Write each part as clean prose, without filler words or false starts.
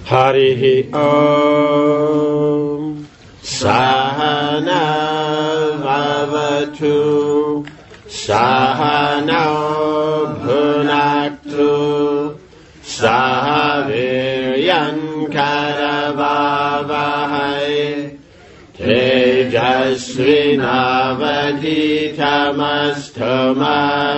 Harihi Om Sahana Vavatu Sahana Bhunaktu Sahaviryan Karavavahai Tejasvinavaditamastu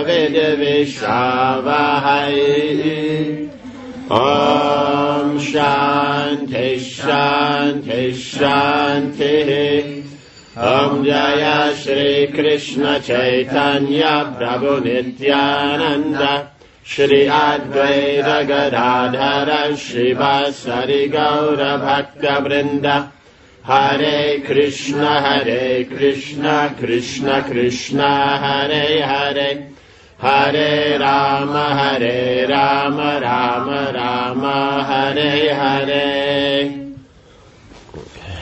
Vidvishavahai. Om Shanti Shanti Shanti. Om Jaya Shri Krishna Chaitanya Prabhu Nityananda Shri Advaita Gadadhara Shivasari Gaura Bhakta Vrinda. Hare Krishna Krishna Krishna Hare Hare, Hare Rama Rama Rama Hare Hare. Okay.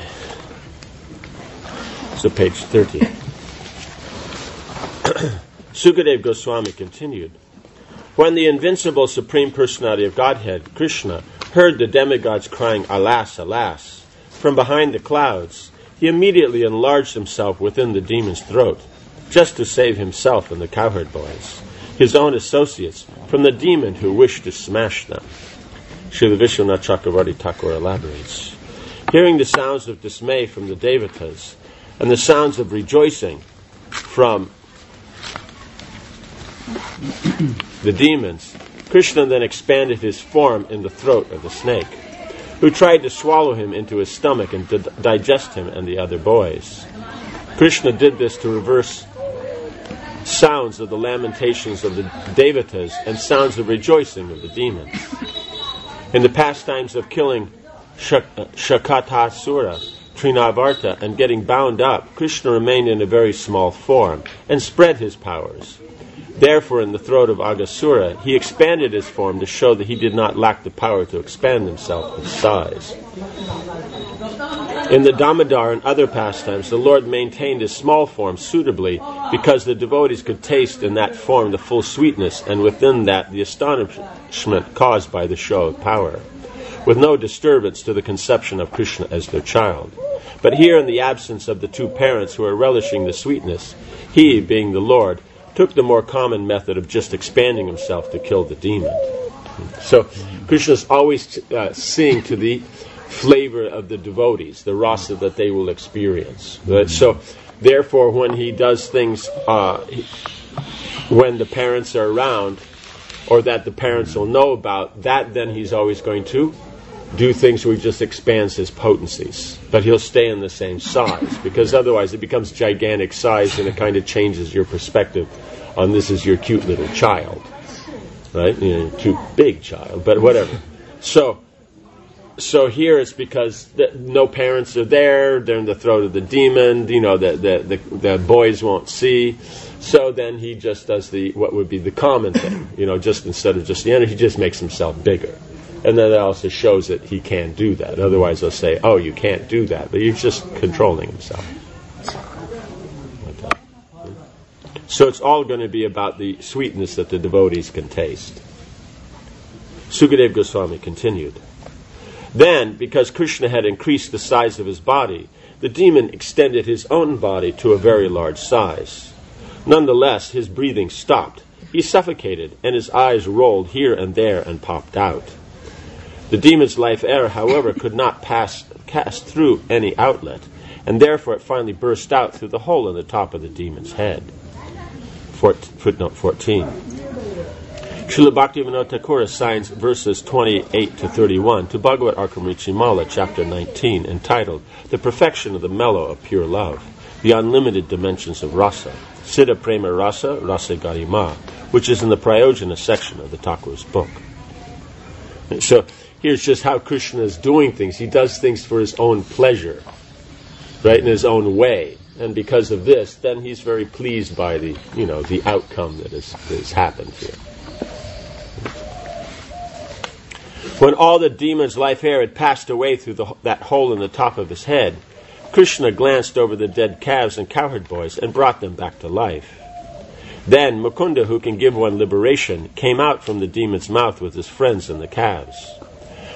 So page 30. Sukadeva Goswami continued. When the invincible Supreme Personality of Godhead, Krishna, heard the demigods crying, "Alas, alas," from behind the clouds, he immediately enlarged himself within the demon's throat, just to save himself and the cowherd boys, his own associates, from the demon who wished to smash them. Srila Vishwanath Chakravarti Thakur elaborates. Hearing the sounds of dismay from the devatas and the sounds of rejoicing from the demons, Krishna then expanded his form in the throat of the snake, who tried to swallow him into his stomach and to digest him and the other boys. Krishna did this to reverse sounds of the lamentations of the devatas and sounds of rejoicing of the demons. In the pastimes of killing Shakatasura, Trinavarta, and getting bound up, Krishna remained in a very small form and spread his powers. Therefore, in the throat of Aghasura, he expanded his form to show that he did not lack the power to expand himself with size. In the Damodar and other pastimes, the Lord maintained his small form suitably because the devotees could taste in that form the full sweetness, and within that the astonishment caused by the show of power, with no disturbance to the conception of Krishna as their child. But here, in the absence of the two parents who are relishing the sweetness, he, being the Lord, took the more common method of just expanding himself to kill the demon. So Krishna is always seeing to the flavor of the devotees, the rasa that they will experience. Right? So therefore, when he does things when the parents are around, or that the parents will know about, that then he's always going to do things where he just expands his potencies. But he'll stay in the same size, because otherwise it becomes gigantic size and it kind of changes your perspective on this is your cute little child. Right? Cute big child, but whatever. So here it's because no parents are there, they're in the throat of the demon, the boys won't see. So then he just does what would be the common thing, just instead of just the energy, he just makes himself bigger. And then that also shows that he can't do that. Otherwise they'll say, oh, you can't do that. But he's just controlling himself. So it's all going to be about the sweetness that the devotees can taste. Sukadeva Goswami continued. Then, because Krishna had increased the size of his body, the demon extended his own body to a very large size. Nonetheless, his breathing stopped. He suffocated, and his eyes rolled here and there and popped out. The demon's life air, however, could not pass through any outlet, and therefore it finally burst out through the hole in the top of the demon's head. Footnote 14. Srila Bhaktivinoda Thakur assigns verses 28 to 31 to Bhagavad Arkamrichimala, chapter 19, entitled The Perfection of the Mellow of Pure Love, the Unlimited Dimensions of Rasa, Siddha Prema Rasa, Rasa Garima, which is in the Prayojana section of the Thakur's book. So here's just how Krishna is doing things. He does things for his own pleasure, right, in his own way. And because of this, then he's very pleased by the outcome that has happened here. When all the demon's life air had passed away through that hole in the top of his head, Krishna glanced over the dead calves and cowherd boys and brought them back to life. Then Mukunda, who can give one liberation, came out from the demon's mouth with his friends and the calves.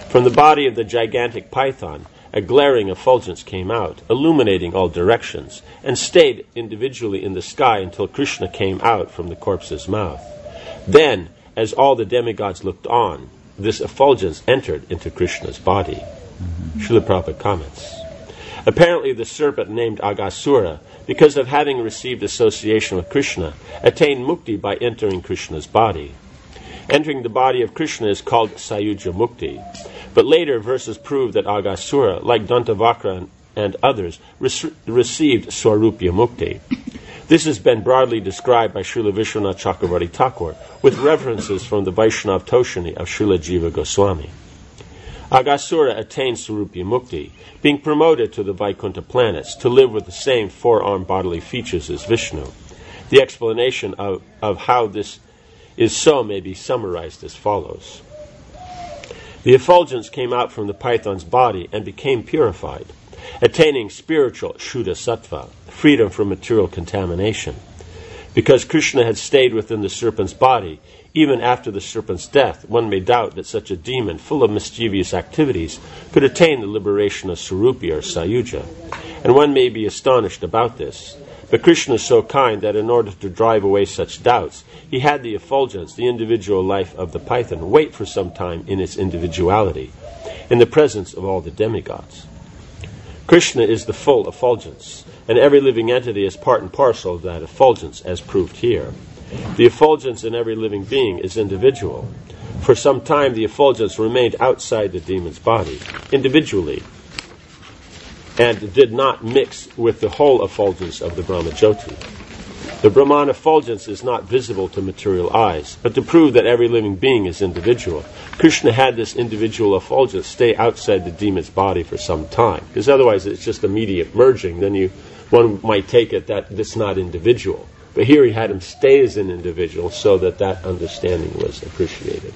From the body of the gigantic python, a glaring effulgence came out, illuminating all directions, and stayed individually in the sky until Krishna came out from the corpse's mouth. Then, as all the demigods looked on, this effulgence entered into Krishna's body. Srila Prabhupada comments. Apparently the serpent named Aghasura, because of having received association with Krishna, attained mukti by entering Krishna's body. Entering the body of Krishna is called Sayuja Mukti. But later verses prove that Aghasura, like Dantavakra and others, received Swarupya Mukti. This has been broadly described by Srila Vishwanath Chakravarti Thakur with references from the Vaishnava Toshani of Srila Jiva Goswami. Aghasura attained Swarupya Mukti, being promoted to the Vaikuntha planets to live with the same four-armed bodily features as Vishnu. The explanation of how this is so may be summarized as follows. The effulgence came out from the python's body and became purified, attaining spiritual Shuddha Sattva, freedom from material contamination. Because Krishna had stayed within the serpent's body, even after the serpent's death, one may doubt that such a demon full of mischievous activities could attain the liberation of Swarupya or Sayuja, and one may be astonished about this. But Krishna is so kind that in order to drive away such doubts, he had the effulgence, the individual life of the python, wait for some time in its individuality, in the presence of all the demigods. Krishna is the full effulgence, and every living entity is part and parcel of that effulgence, as proved here. The effulgence in every living being is individual. For some time the effulgence remained outside the demon's body, individually, and did not mix with the whole effulgence of the Brahmajyoti. The Brahman effulgence is not visible to material eyes, but to prove that every living being is individual, Krishna had this individual effulgence stay outside the demon's body for some time, because otherwise it's just immediate merging. Then one might take it that it's not individual. But here he had him stay as an individual so that that understanding was appreciated.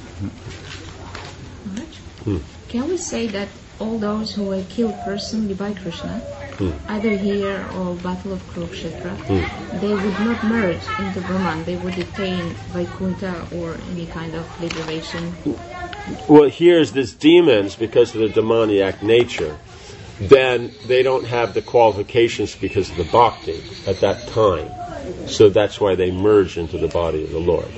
Can we say that all those who were killed personally by Krishna, either here or Battle of Kurukshetra, they would not merge into Brahman, they would attain Vaikuntha or any kind of liberation? Well, here's this demons, because of the demoniac nature, then they don't have the qualifications because of the bhakti at that time. So that's why they merge into the body of the Lord.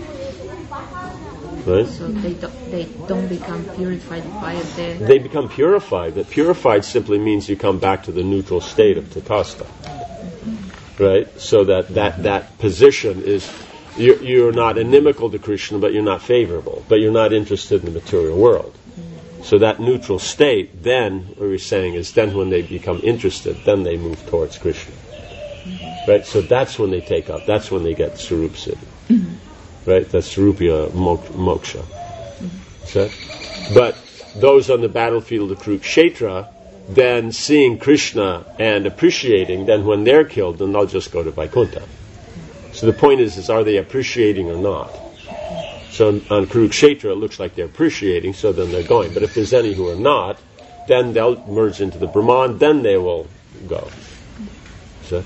Right? So they don't become purified by it. They become purified. But purified simply means you come back to the neutral state of Tatastha. Right? So that position is, you're not inimical to Krishna, but you're not favorable. But you're not interested in the material world. So that neutral state, then, what we're saying is, then when they become interested, then they move towards Krishna. Right? So that's when they take up, that's when they get Sarup Siddhi. Right? That's Sarupya Moksha. So, but those on the battlefield of Kurukshetra, then seeing Krishna and appreciating, then when they're killed, then they'll just go to Vaikuntha. So the point is are they appreciating or not? So on Kurukshetra, it looks like they're appreciating, so then they're going. But if there's any who are not, then they'll merge into the Brahman, then they will go. So,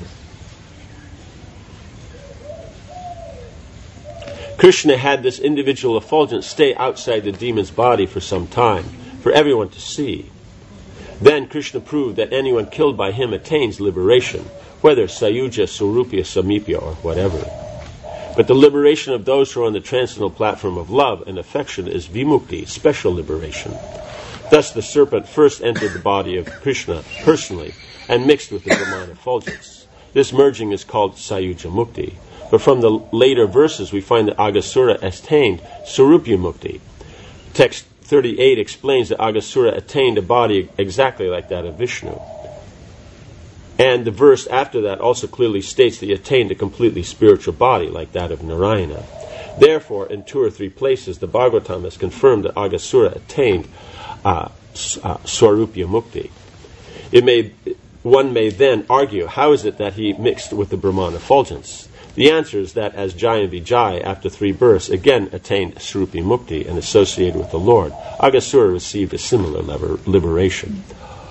Krishna had this individual effulgence stay outside the demon's body for some time, for everyone to see. Then Krishna proved that anyone killed by him attains liberation, whether Sayuja, Swarupya, Samipya, or whatever. But the liberation of those who are on the transcendental platform of love and affection is vimukti, special liberation. Thus the serpent first entered the body of Krishna personally and mixed with the Brahman effulgence. This merging is called Sayuja Mukti. But from the later verses we find that Aghasura attained Swarupya Mukti. Text 38 explains that Aghasura attained a body exactly like that of Vishnu. And the verse after that also clearly states that he attained a completely spiritual body like that of Narayana. Therefore, in 2 or 3 places, the Bhagavatam has confirmed that Aghasura attained Swarupya Mukti. One may then argue, how is it that he mixed with the Brahman effulgence? The answer is that as Jai and Vijay, after 3 births, again attained Swarupya Mukti and associated with the Lord, Aghasura received a similar liberation.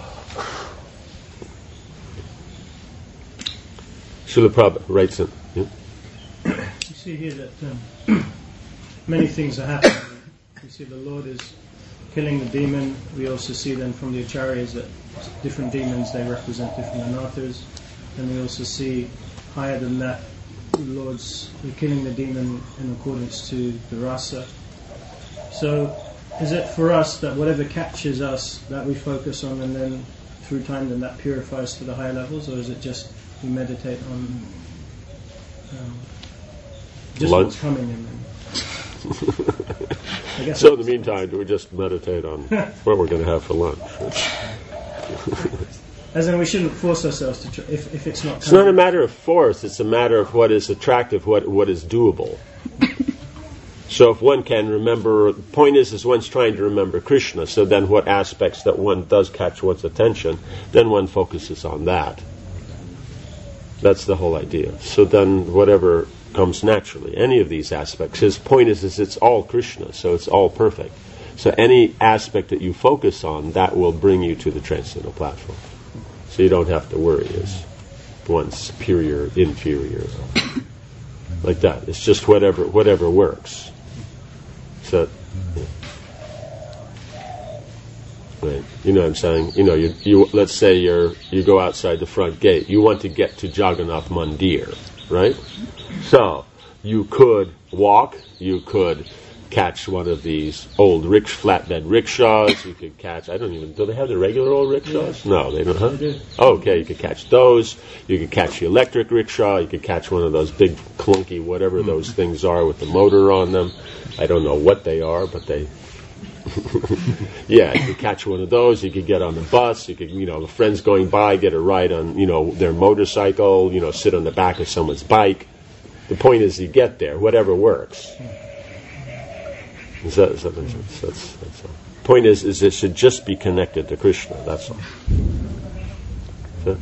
Srila Prabhupada writes it. Yeah? You see here that many things are happening. You see the Lord is killing the demon, we also see then from the Acharyas that different demons, they represent different anarthas. And we also see higher than that, we're killing the demon in accordance to the rasa. So is it for us that whatever catches us, that we focus on, and then through time then that purifies to the higher levels, or is it just we meditate on just lunch? What's coming in then? I guess So in the meantime, do we just meditate on what we're going to have for lunch? As in, we shouldn't force ourselves to try, if it's not. It's not a matter of force. It's a matter of what is attractive, what is doable. So if one can remember, the point is one's trying to remember Krishna. So then, what aspects that one does catch one's attention, then one focuses on that. That's the whole idea. So then, whatever comes naturally, any of these aspects. His point is it's all Krishna, so it's all perfect. So any aspect that you focus on, that will bring you to the transcendental platform. So you don't have to worry, is one's superior, inferior, like that. It's just whatever works. So, right. You know what I'm saying? You know, you let's say you go outside the front gate. You want to get to Jagannath Mandir, right? So you could walk. You could catch one of these old flatbed rickshaws. You could catch, do they have the regular old rickshaws? No, they don't, huh? They do. Oh, okay, you could catch those. You could catch the electric rickshaw. You could catch one of those big clunky whatever those things are with the motor on them. I don't know what they are, but they... Yeah, you could catch one of those. You could get on the bus. You could, the friends going by, get a ride on, their motorcycle, sit on the back of someone's bike. The point is you get there, whatever works. Does that make sense? That's all. Point is it should just be connected to Krishna. That's all. Yeah.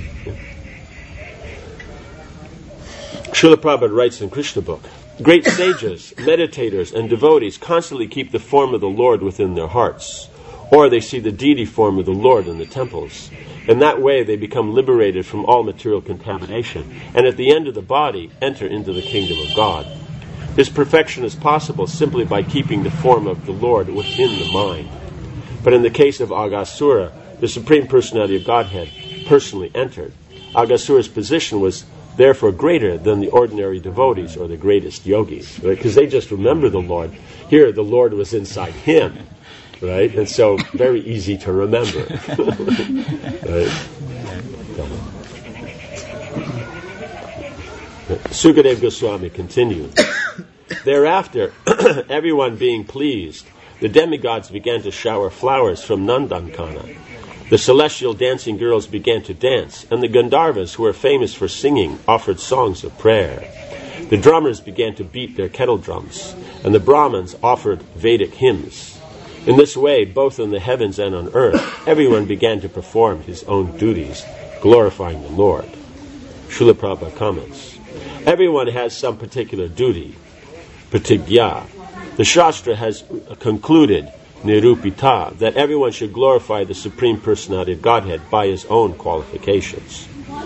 Srila Prabhupada writes in Krishna book, great sages, meditators, and devotees constantly keep the form of the Lord within their hearts, or they see the deity form of the Lord in the temples. In that way, they become liberated from all material contamination, and at the end of the body, enter into the kingdom of God. This perfection is possible simply by keeping the form of the Lord within the mind. But in the case of Aghasura, the Supreme Personality of Godhead personally entered. Aghasura's position was therefore greater than the ordinary devotees or the greatest yogis, right? Because they just remember the Lord. Here, the Lord was inside him, right? And so, very easy to remember. Right? Sukadeva Goswami continued. Thereafter, everyone being pleased, the demigods began to shower flowers from Nandankana. The celestial dancing girls began to dance, and the Gandharvas, who were famous for singing, offered songs of prayer. The drummers began to beat their kettle drums, and the Brahmins offered Vedic hymns. In this way, both in the heavens and on earth, everyone began to perform his own duties, glorifying the Lord. Srila Prabhupada comments, everyone has some particular duty, pratigya. The Shastra has concluded, nirupita, that everyone should glorify the Supreme Personality of Godhead by his own qualifications.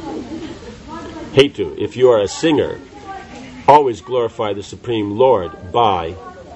Hetu, if you are a singer, always glorify the Supreme Lord by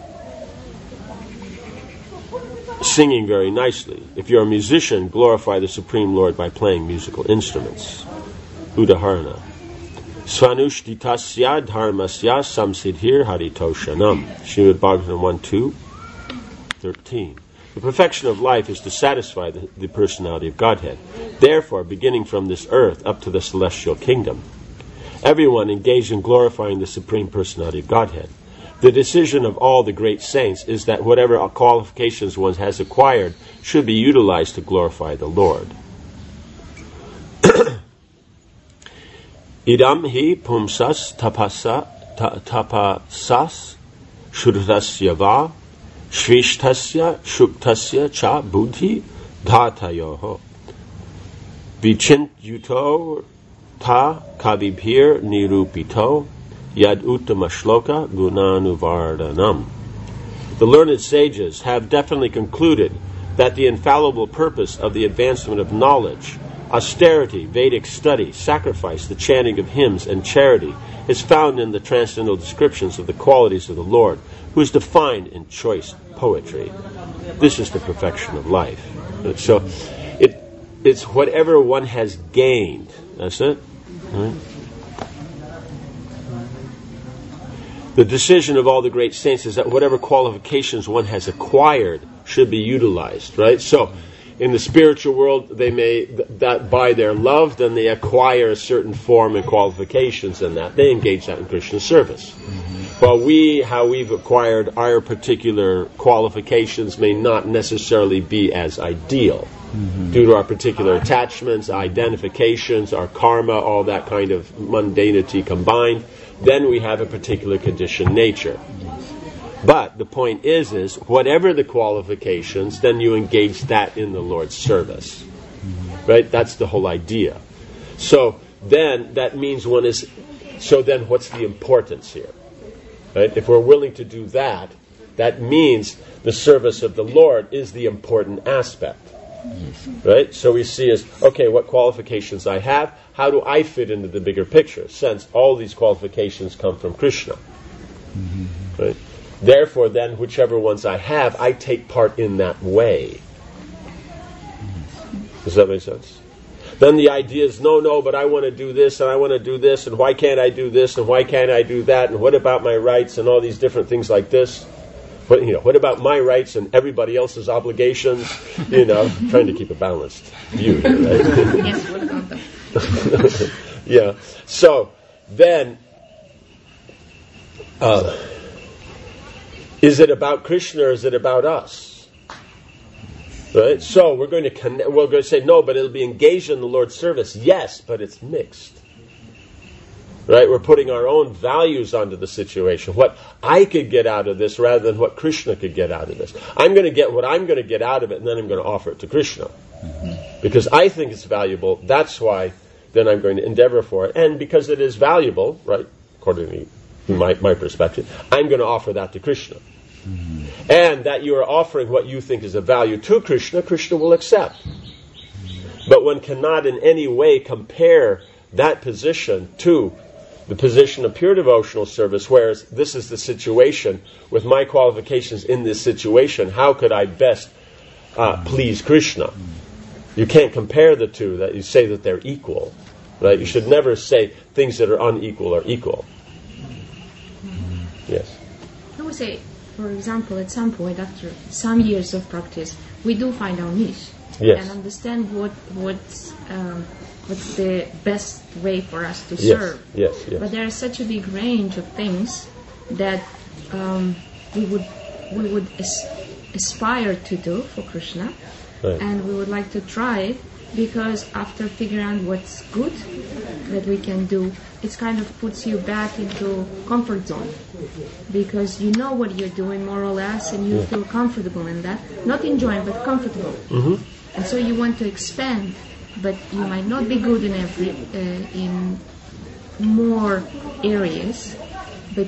singing very nicely. If you're a musician, glorify the Supreme Lord by playing musical instruments. Udaharana. Svanushthitasya dharmasya samsiddhir haritoshanam. Srimad Bhagavatam 1:2-13. The perfection of life is to satisfy the personality of Godhead. Therefore, beginning from this earth up to the celestial kingdom, everyone engaged in glorifying the Supreme Personality of Godhead. The decision of all the great saints is that whatever qualifications one has acquired should be utilized to glorify the Lord. Idam hi pumsas tapasas shrutasya va shrishtasya shuktasya cha buddhi dhatayoho vichintyuto ta kavibhir nirupito yad uttama shloka gunanuvardhanam. The learned sages have definitely concluded that the infallible purpose of the advancement of knowledge, austerity, Vedic study, sacrifice, the chanting of hymns, and charity is found in the transcendental descriptions of the qualities of the Lord, who is defined in choice poetry. This is the perfection of life. So it's whatever one has gained. That's it. Right? The decision of all the great saints is that whatever qualifications one has acquired should be utilized, right? So, in the spiritual world, they may, that by their love, then they acquire a certain form and qualifications in that. They engage that in Krishna service. While how we've acquired our particular qualifications may not necessarily be as ideal due to our particular attachments, identifications, our karma, all that kind of mundanity combined, then we have a particular conditioned nature. But the point is whatever the qualifications, then you engage that in the Lord's service. Right? That's the whole idea. So then that means so then what's the importance here? Right? If we're willing to do that, that means the service of the Lord is the important aspect. Right? So we see what qualifications I have, how do I fit into the bigger picture, since all these qualifications come from Krishna. Right? Therefore, then, whichever ones I have, I take part in that way. Does that make sense? Then the idea is, no, but I want to do this, and I want to do this, and why can't I do this, and why can't I do that, and what about my rights, and all these different things like this. What about my rights and everybody else's obligations? Trying to keep a balanced view here, right? Yes, what about them? Yeah. So then, is it about Krishna or is it about us? Right. So we're going to say no, but it'll be engaged in the Lord's service. Yes, but it's mixed. Right? We're putting our own values onto the situation. What I could get out of this rather than what Krishna could get out of this. I'm going to get what I'm going to get out of it, and then I'm going to offer it to Krishna. Because I think it's valuable, that's why then I'm going to endeavor for it. And because it is valuable, right, according to my perspective, I'm going to offer that to Krishna. And that you are offering what you think is a value to Krishna, Krishna will accept. But one cannot in any way compare that position to the position of pure devotional service, whereas this is the situation, with my qualifications in this situation, how could I best please Krishna? You can't compare the two, that you say that they're equal. Right? You should never say things that are unequal are equal. Yes? I would say, for example, at some point, after some years of practice, we do find our niche. Yes. And understand what's the best way for us to serve. Yes. But there is such a big range of things that we would aspire to do for Krishna, right. And we would like to try it, because after figuring out what's good that we can do, it kind of puts you back into comfort zone, because you know what you're doing more or less, and you feel comfortable in that, not enjoying but comfortable. And so you want to expand, but you might not be good in in more areas. But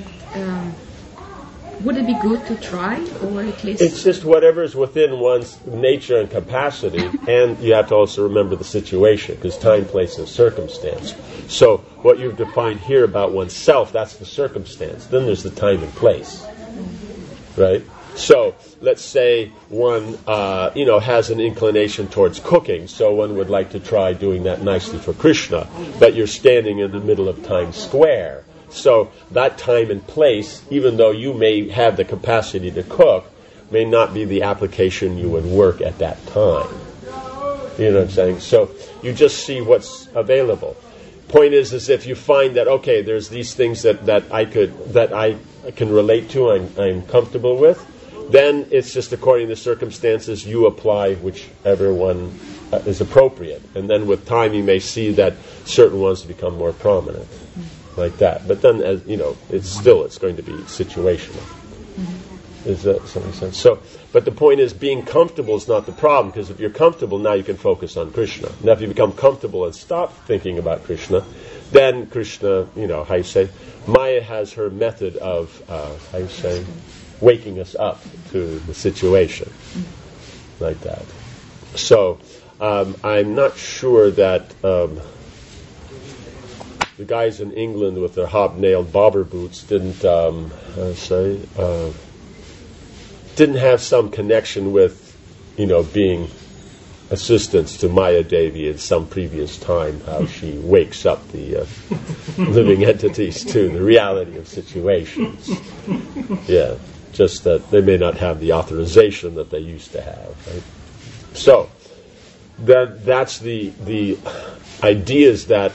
would it be good to try, or at least? It's just whatever is within one's nature and capacity, and you have to also remember the situation, because time, place, and circumstance. So what you've defined here about oneself, that's the circumstance. Then there's the time and place, right? So let's say one, has an inclination towards cooking, so one would like to try doing that nicely for Krishna, but you're standing in the middle of Times Square. So that time and place, even though you may have the capacity to cook, may not be the application you would work at that time. You know what I'm saying? So you just see what's available. Point is if you find that, okay, there's these things that I can relate to, I'm comfortable with, then it's just according to the circumstances you apply whichever one is appropriate. And then with time you may see that certain ones become more prominent, like that. But then, as you know, it's going to be situational. Is that something sense? So, but the point is, being comfortable is not the problem, because if you're comfortable, now you can focus on Krishna. Now, if you become comfortable and stop thinking about Krishna, then Krishna, Maya has her method of, waking us up to the situation, like that. So, I'm not sure that the guys in England with their hobnailed bobber boots didn't have some connection with being assistance to Maya Devi in some previous time, how she wakes up the living entities to the reality of situations. Yeah, just that they may not have the authorization that they used to have. Right? So, that's the ideas that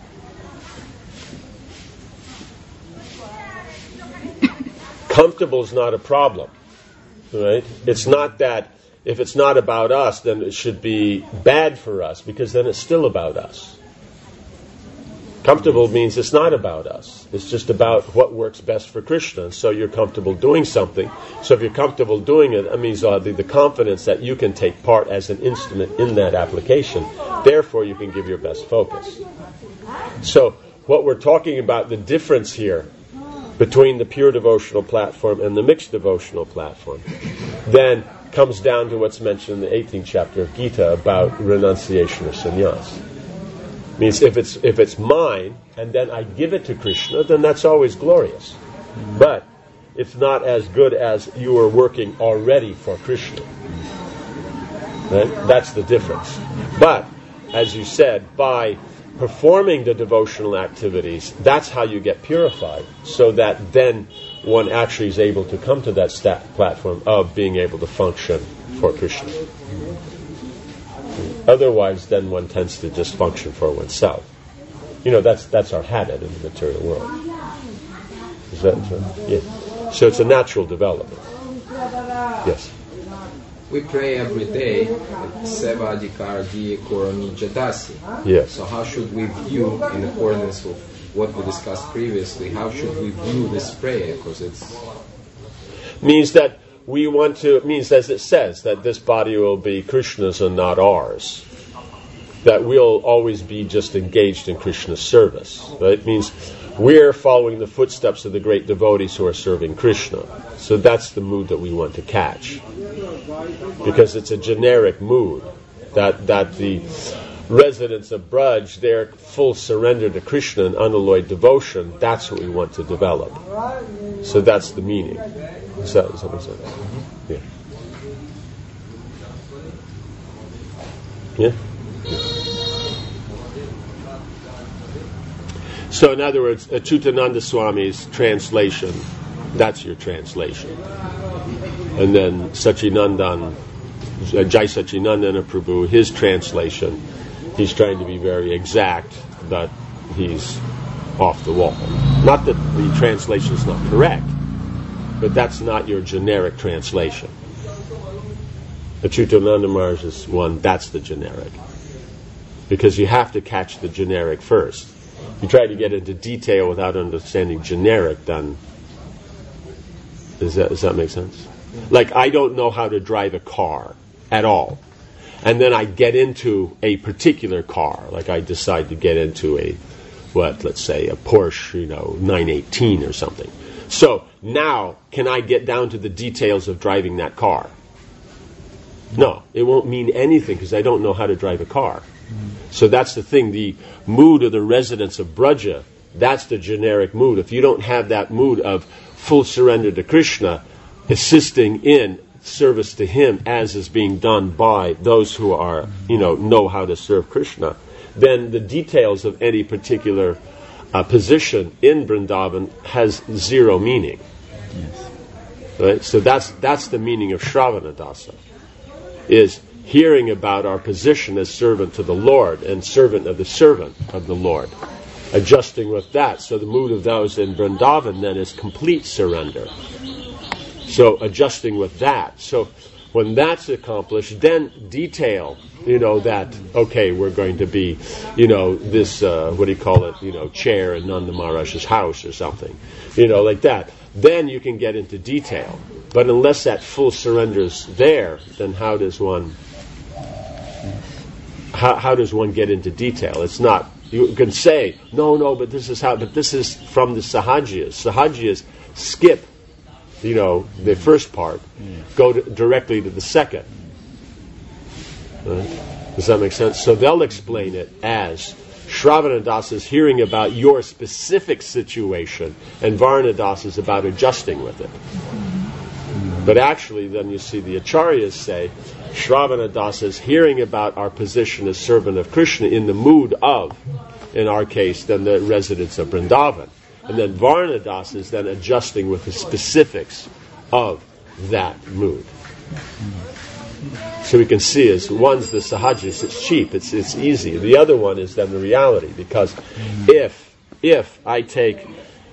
comfortable is not a problem, right? It's not that if it's not about us, then it should be bad for us, because then it's still about us. Comfortable means it's not about us. It's just about what works best for Krishna. And so you're comfortable doing something. So if you're comfortable doing it, that means the confidence that you can take part as an instrument in that application. Therefore, you can give your best focus. So what we're talking about, the difference here between the pure devotional platform and the mixed devotional platform, then comes down to what's mentioned in the 18th chapter of Gita about renunciation or sannyas. Means if it's mine and then I give it to Krishna, then that's always glorious. But it's not as good as you are working already for Krishna. Right? That's the difference. But, as you said, by performing the devotional activities, that's how you get purified, so that then one actually is able to come to that platform of being able to function for Krishna. Otherwise, then one tends to just function for oneself. That's our habit in the material world. Is that right? Yeah. So it's a natural development. Yes. We pray every day, Seva Adhikarji Koroni Jatasi. Yes. So how should we view, in accordance with what we discussed previously, how should we view this prayer? Because means that we want to, it means, as it says, that this body will be Krishna's and not ours. That we'll always be just engaged in Krishna's service. Right? It means we're following the footsteps of the great devotees who are serving Krishna. So that's the mood that we want to catch. Because it's a generic mood. That the residents of Braj, their full surrender to Krishna and unalloyed devotion, that's what we want to develop. So that's the meaning. Does that make sense? Yeah. Yeah? So in other words, Achyutananda Swami's translation, that's your translation. And then Sachinandan, Jai Sachinandana Prabhu, his translation, he's trying to be very exact, but he's off the wall. Not that the translation is not correct, but that's not your generic translation. Achyutananda Maharaj's one, that's the generic. Because you have to catch the generic first. If you try to get into detail without understanding generic, then does that make sense? Like, I don't know how to drive a car at all. And then I get into a particular car. Like I decide to get into let's say a Porsche, 918 or something. So now, can I get down to the details of driving that car? No, it won't mean anything because I don't know how to drive a car. So that's the thing, the mood of the residents of Braja, that's the generic mood. If you don't have that mood of full surrender to Krishna, assisting in service to him as is being done by those who are, know how to serve Krishna, then the details of any particular position in Vrindavan has zero meaning. Yes. Right? So that's the meaning of Shravana Dasa, is hearing about our position as servant to the Lord and servant of the Lord. Adjusting with that. So the mood of those in Vrindavan then is complete surrender. So adjusting with that. So when that's accomplished, then detail, that, okay, we're going to be, this, chair in Nanda Maharaj's house or something, like that. Then you can get into detail. But unless that full surrender is there, then how does one get into detail? It's not, you can say, no, but this is from the Sahajiyas. Sahajiyas skip, the first part, go directly to the second. Does that make sense? So they'll explain it as Shravanadas is hearing about your specific situation, and Varanadas is about adjusting with it. But actually, then you see the Acharyas say, Shravana Dasa is hearing about our position as servant of Krishna in the mood of, in our case, then the residents of Vrindavan. And then Varna Dasa is then adjusting with the specifics of that mood. So we can see as one's the sahajis, it's cheap, it's easy. The other one is then the reality, because if I take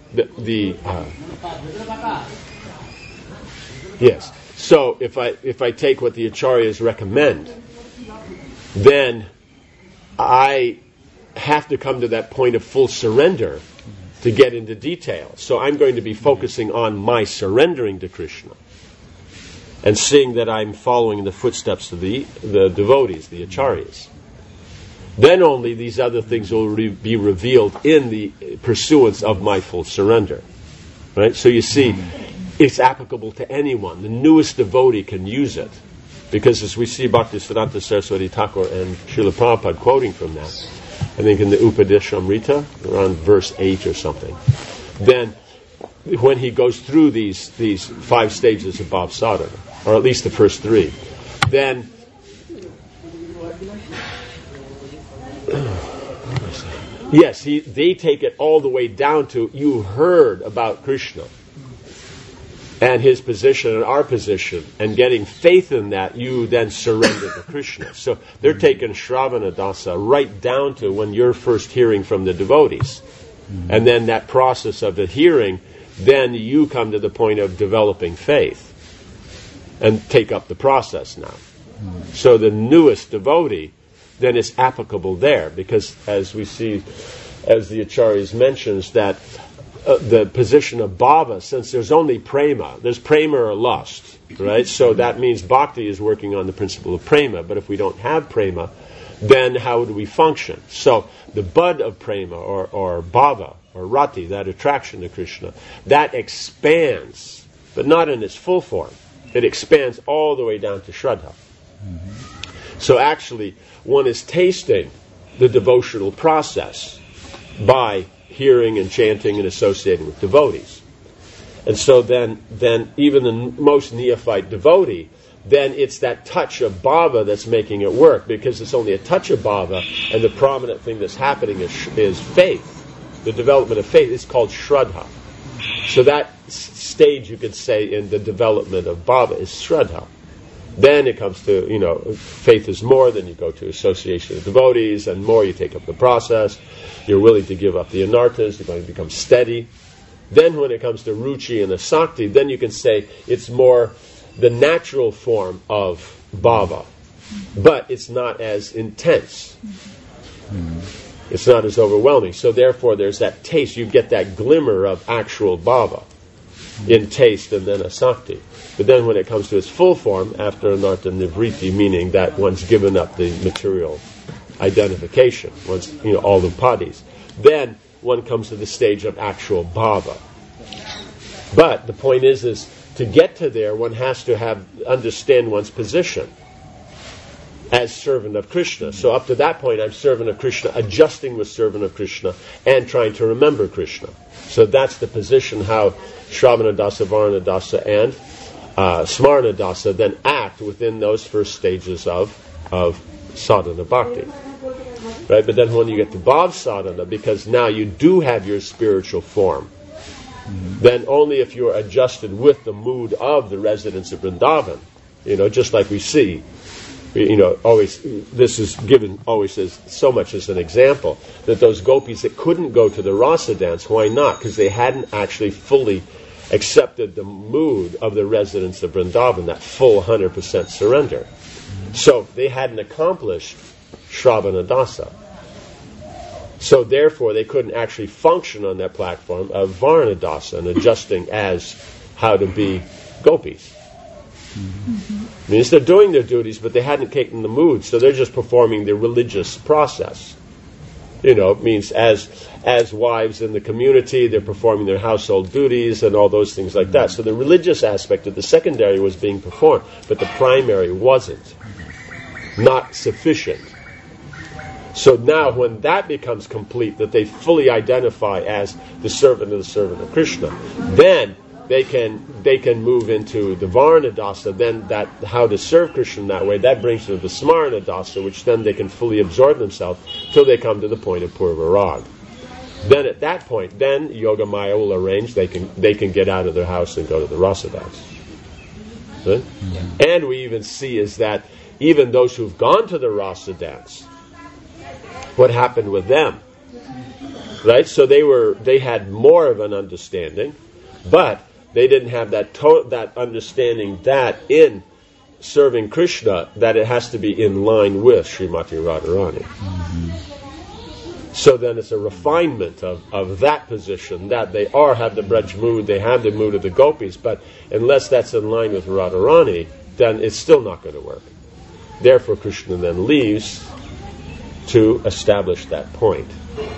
yes, so if I take what the acharyas recommend, then I have to come to that point of full surrender to get into detail. So I'm going to be focusing on my surrendering to Krishna and seeing that I'm following in the footsteps of the devotees, the acharyas. Then only these other things will be revealed in the pursuance of my full surrender. Right? So you see, it's applicable to anyone. The newest devotee can use it. Because as we see Bhaktisiddhanta Saraswati Thakur and Srila Prabhupada quoting from that, I think in the Upadeshamrita, around verse 8 or something, then when he goes through these 5 stages of Bhav Sadhana, or at least the first 3, then yes, they take it all the way down to, you heard about Krishna and his position and our position, and getting faith in that, you then surrender to Krishna. So they're taking Shravana Dasa right down to when you're first hearing from the devotees. And then that process of the hearing, then you come to the point of developing faith and take up the process now. So the newest devotee, then it's applicable there, because as we see, as the Acharyas mentions, that the position of bhava, since there's only prema, there's prema or lust, right? So that means bhakti is working on the principle of prema, but if we don't have prema, then how do we function? So the bud of prema, or bhava, or rati, that attraction to Krishna, that expands, but not in its full form. It expands all the way down to Shraddha. So actually, one is tasting the devotional process by hearing and chanting and associating with devotees. And so then even the most neophyte devotee, then it's that touch of bhava that's making it work, because it's only a touch of bhava, and the prominent thing that's happening is faith. The development of faith is called Shraddha. So that stage, you could say, in the development of bhava is Shraddha. Then it comes to, faith is more, then you go to association of devotees, and more you take up the process. You're willing to give up the anarthas, you're going to become steady. Then when it comes to ruchi and asakti, then you can say it's more the natural form of bhava, but it's not as intense. It's not as overwhelming. So therefore there's that taste, you get that glimmer of actual bhava in taste and then asakti. But then when it comes to its full form, after anartha nivriti, meaning that one's given up the material identification, one's, all the upadhis, then one comes to the stage of actual bhava. But the point is to get to there, one has to understand one's position as servant of Krishna. So up to that point, I'm servant of Krishna, adjusting with servant of Krishna, and trying to remember Krishna. So that's the position how Shravana Dasa, Varna Dasa, and Smarna Dasa then act within those first stages of sadhana bhakti. Right? But then when you get to Bhav Sadhana, because now you do have your spiritual form, then only if you're adjusted with the mood of the residents of Vrindavan, just like we see, always, this is given always as so much as an example, that those gopis that couldn't go to the rasa dance, why not? Because they hadn't actually fully accepted the mood of the residents of Vrindavan, that full 100% surrender. So they hadn't accomplished Shravana Dasa. So therefore they couldn't actually function on that platform of Varna Dasa and adjusting as how to be gopis. Means they're doing their duties, but they hadn't taken the mood, so they're just performing the religious process. It means as wives in the community, they're performing their household duties and all those things like that. So the religious aspect of the secondary was being performed, but the primary wasn't. Not sufficient. So now when that becomes complete, that they fully identify as the servant of Krishna, then they can move into the Varna Dasa, then that how to serve Krishna in that way, that brings them to the Smarana Dasa, which then they can fully absorb themselves till they come to the point of Purva Rag. Then at that point, then Yoga Maya will arrange they can get out of their house and go to the Rasa dance. Right? Yeah. And we even see is that even those who've gone to the Rasa dance, what happened with them? Right? So they had more of an understanding, but they didn't have that understanding that in serving Krishna that it has to be in line with Srimati Radharani. Mm-hmm. So then it's a refinement of that position, that they have the Braj mood, they have the mood of the gopis, but unless that's in line with Radharani, then it's still not going to work. Therefore Krishna then leaves to establish that point.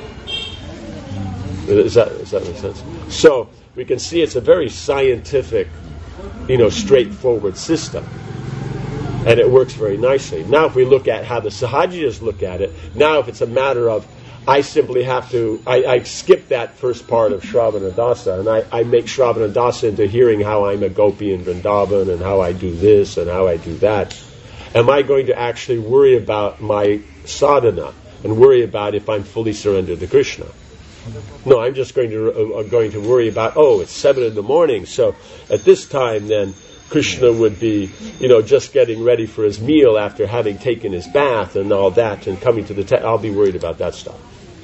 Does that make sense? So we can see it's a very scientific, straightforward system. And it works very nicely. Now if we look at how the Sahajiyas look at it, now if it's a matter of, I simply have to, I skip that first part of Shravana Dasa, and I make Shravana Dasa into hearing how I'm a gopi in Vrindavan, and how I do this, and how I do that. Am I going to actually worry about my sadhana, and worry about if I'm fully surrendered to Krishna? No, I'm just going to worry about, it's 7 a.m, so at this time then Krishna would be, just getting ready for his meal after having taken his bath and all that, and coming to the I'll be worried about that stuff.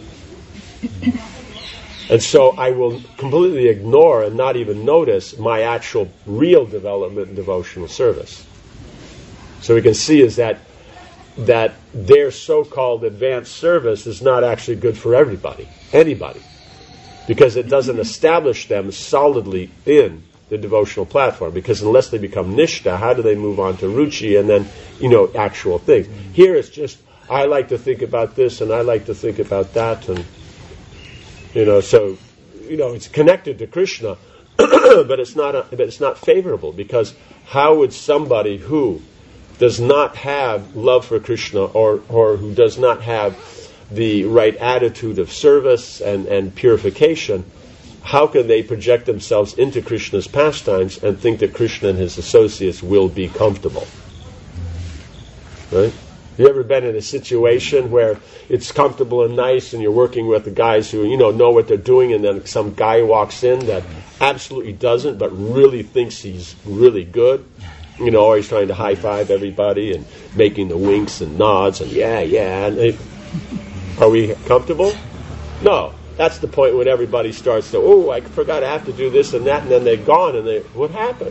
And so I will completely ignore and not even notice my actual real development in devotional service. So we can see is that their so-called advanced service is not actually good for anybody, because it doesn't establish them solidly in the devotional platform, because unless they become nishta, how do they move on to ruchi and then, actual things? Here it's just, I like to think about this and I like to think about that, and, so, it's connected to Krishna, but it's not favorable, because how would somebody who does not have love for Krishna or who does not have the right attitude of service and purification, how can they project themselves into Krishna's pastimes and think that Krishna and his associates will be comfortable? Right? You ever been in a situation where it's comfortable and nice and you're working with the guys who, know what they're doing, and then some guy walks in that absolutely doesn't, but really thinks he's really good? Always trying to high-five everybody and making the winks and nods and yeah. And are we comfortable? No. That's the point when everybody starts to, I forgot I have to do this and that, and then they're gone, and what happened?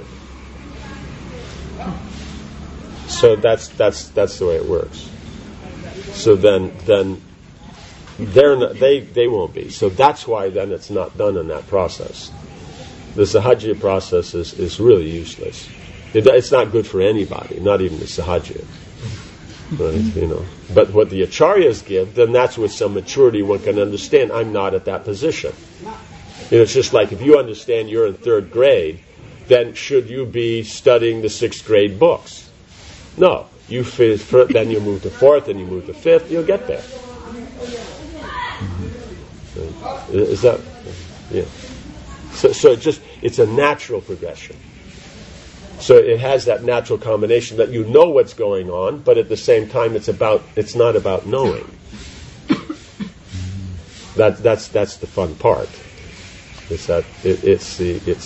So that's the way it works. So then they won't be. So that's why then it's not done in that process. The Sahajiya process is really useless. It's not good for anybody, not even the Sahajiya. Right, But what the Acharyas give, then that's with some maturity one can understand, I'm not at that position. It's just like if you understand you're in 3rd grade, then should you be studying the 6th grade books? No. Then you move to 4th, and you move to 5th, you'll get there. Is that... Yeah. So it's a natural progression. So it has that natural combination that you know what's going on, but at the same time it's not about knowing. That's the fun part. Is that it's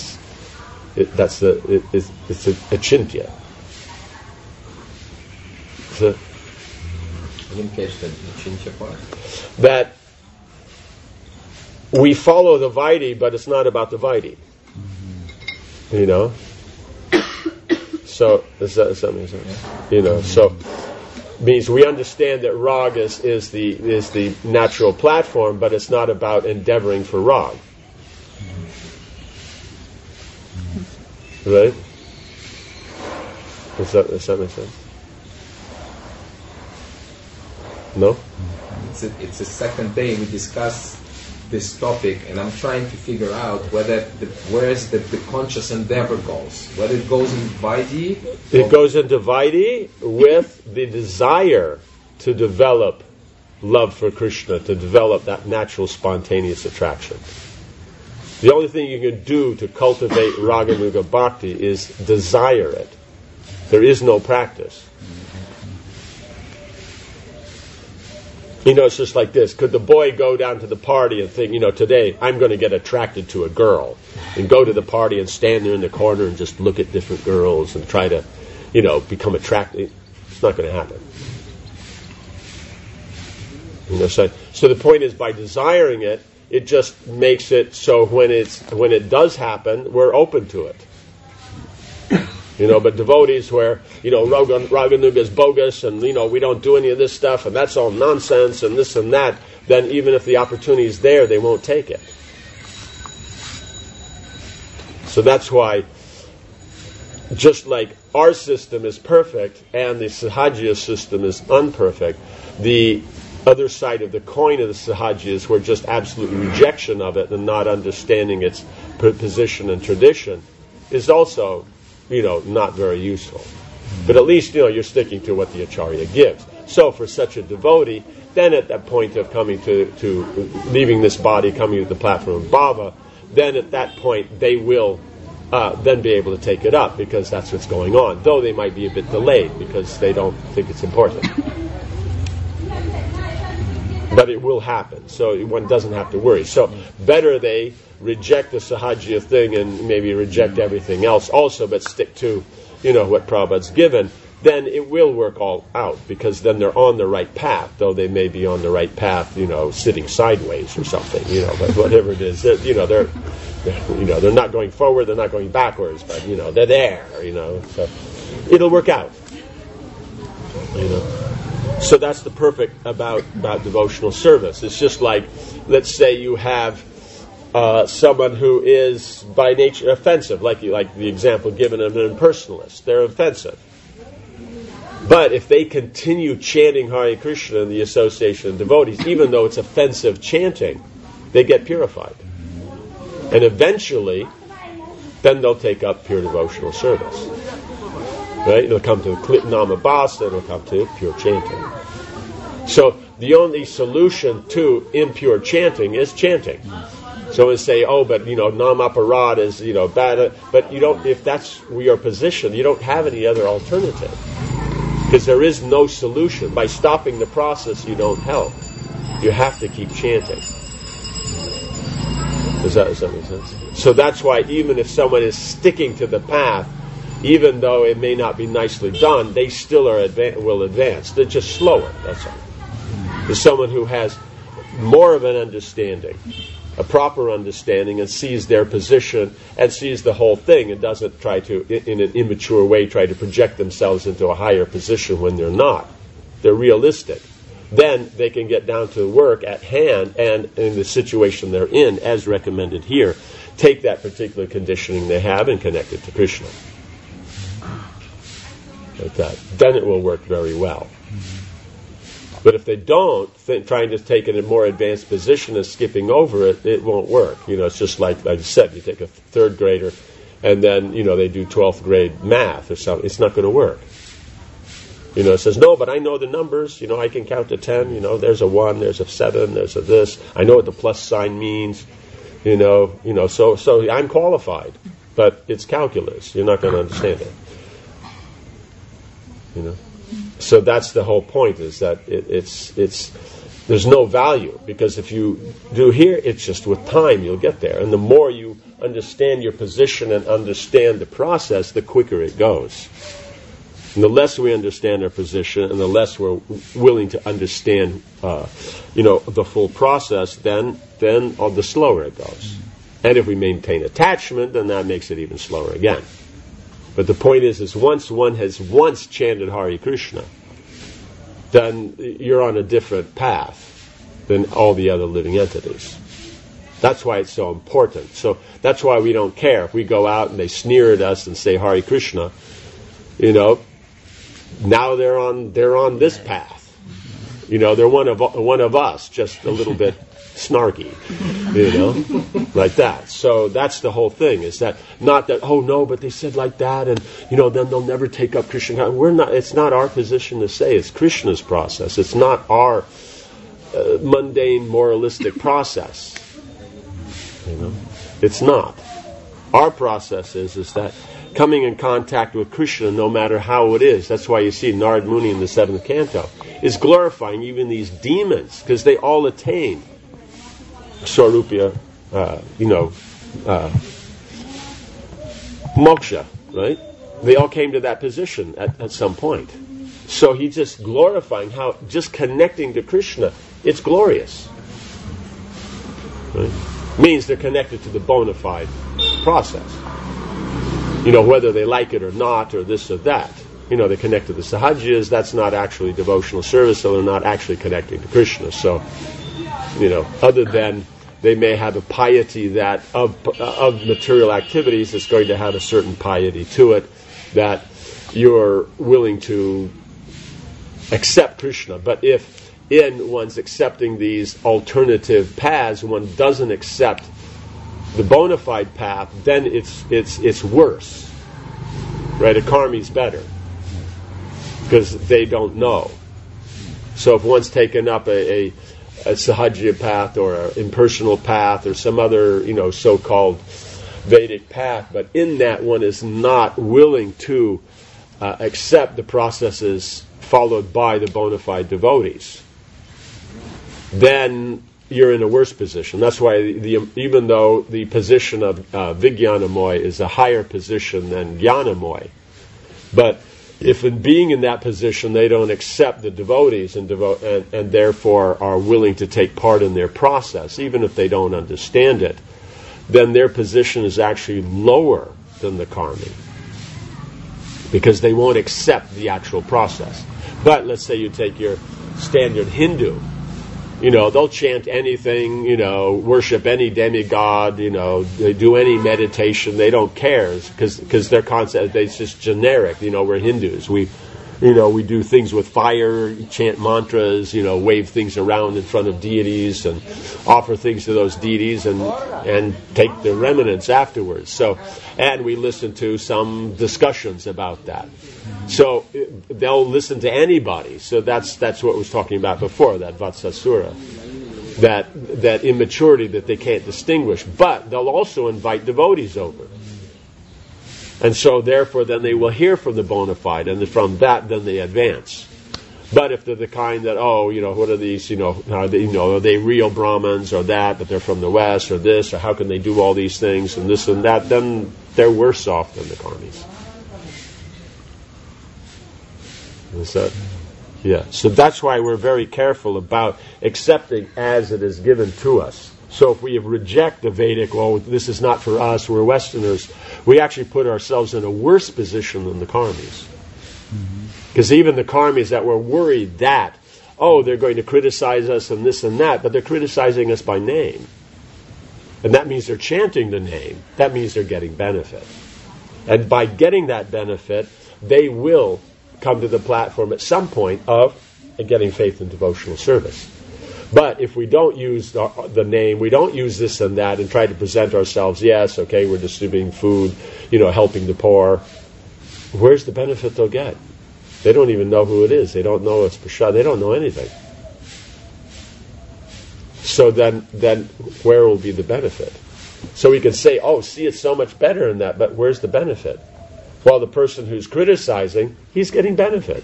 achintya. I didn't catch the achintya part. That we follow the Vaidhi, but it's not about the Vaidhi. So does that make sense? So means we understand that rag is the natural platform, but it's not about endeavoring for rag. Right? Does that make sense? No? It's the second day we discuss this topic, and I'm trying to figure out where the conscious endeavor goes. Whether it goes in Vaidhi. It goes into Vaidhi with the desire to develop love for Krishna, to develop that natural spontaneous attraction. The only thing you can do to cultivate Raganuga Bhakti is desire it. There is no practice. It's just like this. Could the boy go down to the party and think, today I'm going to get attracted to a girl, and go to the party and stand there in the corner and just look at different girls and try to, become attracted? It's not going to happen. So the point is, by desiring it, it just makes it so when it does happen, we're open to it. But devotees where, Raganuga is bogus and, we don't do any of this stuff and that's all nonsense and this and that, then even if the opportunity is there, they won't take it. So that's why, just like our system is perfect and the Sahajiya system is unperfect, the other side of the coin of the Sahajiyas, were just absolute rejection of it and not understanding its position and tradition, is also not very useful. But at least, you're sticking to what the Acharya gives. So for such a devotee, then at that point of coming to leaving this body, coming to the platform of Bhava, then at that point they will then be able to take it up, because that's what's going on. Though they might be a bit delayed because they don't think it's important. But it will happen, so one doesn't have to worry. So better they reject the Sahajiya thing and maybe reject everything else also, but stick to, what Prabhupada's given, then it will work all out, because then they're on the right path, though they may be on the right path, sitting sideways or something, but whatever it is, they're not going forward, they're not going backwards, but, they're there, so it'll work out, So that's the perfect about devotional service. It's just like, let's say you have someone who is by nature offensive, like the example given of an impersonalist. They're offensive. But if they continue chanting Hare Krishna in the association of devotees, even though it's offensive chanting, they get purified. And eventually, then they'll take up pure devotional service. Right? It'll come to Namabhasa, it'll come to pure chanting. So the only solution to impure chanting is chanting. So we say, but Namaparad is bad, but you don't. If that's your position, you don't have any other alternative, because there is no solution. By stopping the process, you don't help. You have to keep chanting. Does that make sense? So that's why even if someone is sticking to the path, even though it may not be nicely done, they still will advance. They're just slower. That's all. There's someone who has more of an understanding, a proper understanding, and sees their position and sees the whole thing, and doesn't try to, in an immature way, try to project themselves into a higher position when they're not. They're realistic. Then they can get down to the work at hand, and in the situation they're in, as recommended here, take that particular conditioning they have and connect it to Krishna. Like that. Then it will work very well. But if they don't, trying to take it in a more advanced position and skipping over it, it won't work. It's just like I said, you take a third grader and then, they do 12th grade math or something. It's not going to work. It says, no, but I know the numbers. I can count to 10. There's a 1, there's a 7, there's a this. I know what the plus sign means. So I'm qualified. But it's calculus. You're not going to understand it. So that's the whole point, is that it's there's no value, because if you do here, it's just with time you'll get there. And the more you understand your position and understand the process, the quicker it goes. And the less we understand our position and the less we're willing to understand the full process, then the slower it goes. And if we maintain attachment, then that makes it even slower again. But the point is once one has chanted Hare Krishna, then you're on a different path than all the other living entities. That's why it's so important. So that's why we don't care if we go out and they sneer at us and say Hare Krishna. Now they're on this path. They're one of us, just a little bit snarky, like that. So that's the whole thing, is that not that, oh no, but they said like that, and then they'll never take up Krishna. It's not our position to say. It's Krishna's process. It's not our mundane moralistic process. It's not. Our process is that coming in contact with Krishna, no matter how it is, that's why you see Narad Muni in the 7th canto, is glorifying even these demons, because they all attained Swarupya, moksha, right? They all came to that position at some point. So he's just glorifying how just connecting to Krishna, it's glorious. Right? Means they're connected to the bona fide process. Whether they like it or not, or this or that. They connect to the sahajiyas, that's not actually devotional service, so they're not actually connecting to Krishna. So, other than they may have a piety that of material activities that's going to have a certain piety to it, that you're willing to accept Krishna. But if in one's accepting these alternative paths, one doesn't accept the bona fide path, then it's worse. Right? A karmi's better. Because they don't know. So if one's taken up a sahajiya path or an impersonal path or some other, so-called Vedic path, but in that one is not willing to accept the processes followed by the bona fide devotees, then you're in a worse position. That's why even though the position of Vijnanamoy is a higher position than Jnanamoy, but if in being in that position they don't accept the devotees and therefore are willing to take part in their process, even if they don't understand it, then their position is actually lower than the karmi, because they won't accept the actual process. But let's say you take your standard Hindu, they'll chant anything, worship any demigod, they do any meditation, they don't care, because their concept, it's just generic, we're Hindus, we do things with fire, chant mantras, wave things around in front of deities and offer things to those deities and take the remnants afterwards. So, and we listen to some discussions about that. So they'll listen to anybody. So that's what we was talking about before, that Vatsasura, that immaturity that they can't distinguish. But they'll also invite devotees over. And so therefore then they will hear from the bona fide, and from that then they advance. But if they're the kind that, what are these, are they real Brahmins or that, but they're from the West or this, or how can they do all these things and this and that, then they're worse off than the karmis. So that's why we're very careful about accepting as it is given to us. So if we reject the Vedic, this is not for us, we're Westerners, we actually put ourselves in a worse position than the karmis. Because even the karmis that were worried that, they're going to criticize us and this and that, but they're criticizing us by name. And that means they're chanting the name. That means they're getting benefit. And by getting that benefit, they will come to the platform at some point of getting faith and devotional service. But if we don't use the name, we don't use this and that and try to present ourselves, we're distributing food, helping the poor, where's the benefit they'll get? They don't even know who it is. They don't know it's prashad. They don't know anything. So then where will be the benefit? So we can say, it's so much better in that, but where's the benefit? While the person who's criticizing, he's getting benefit.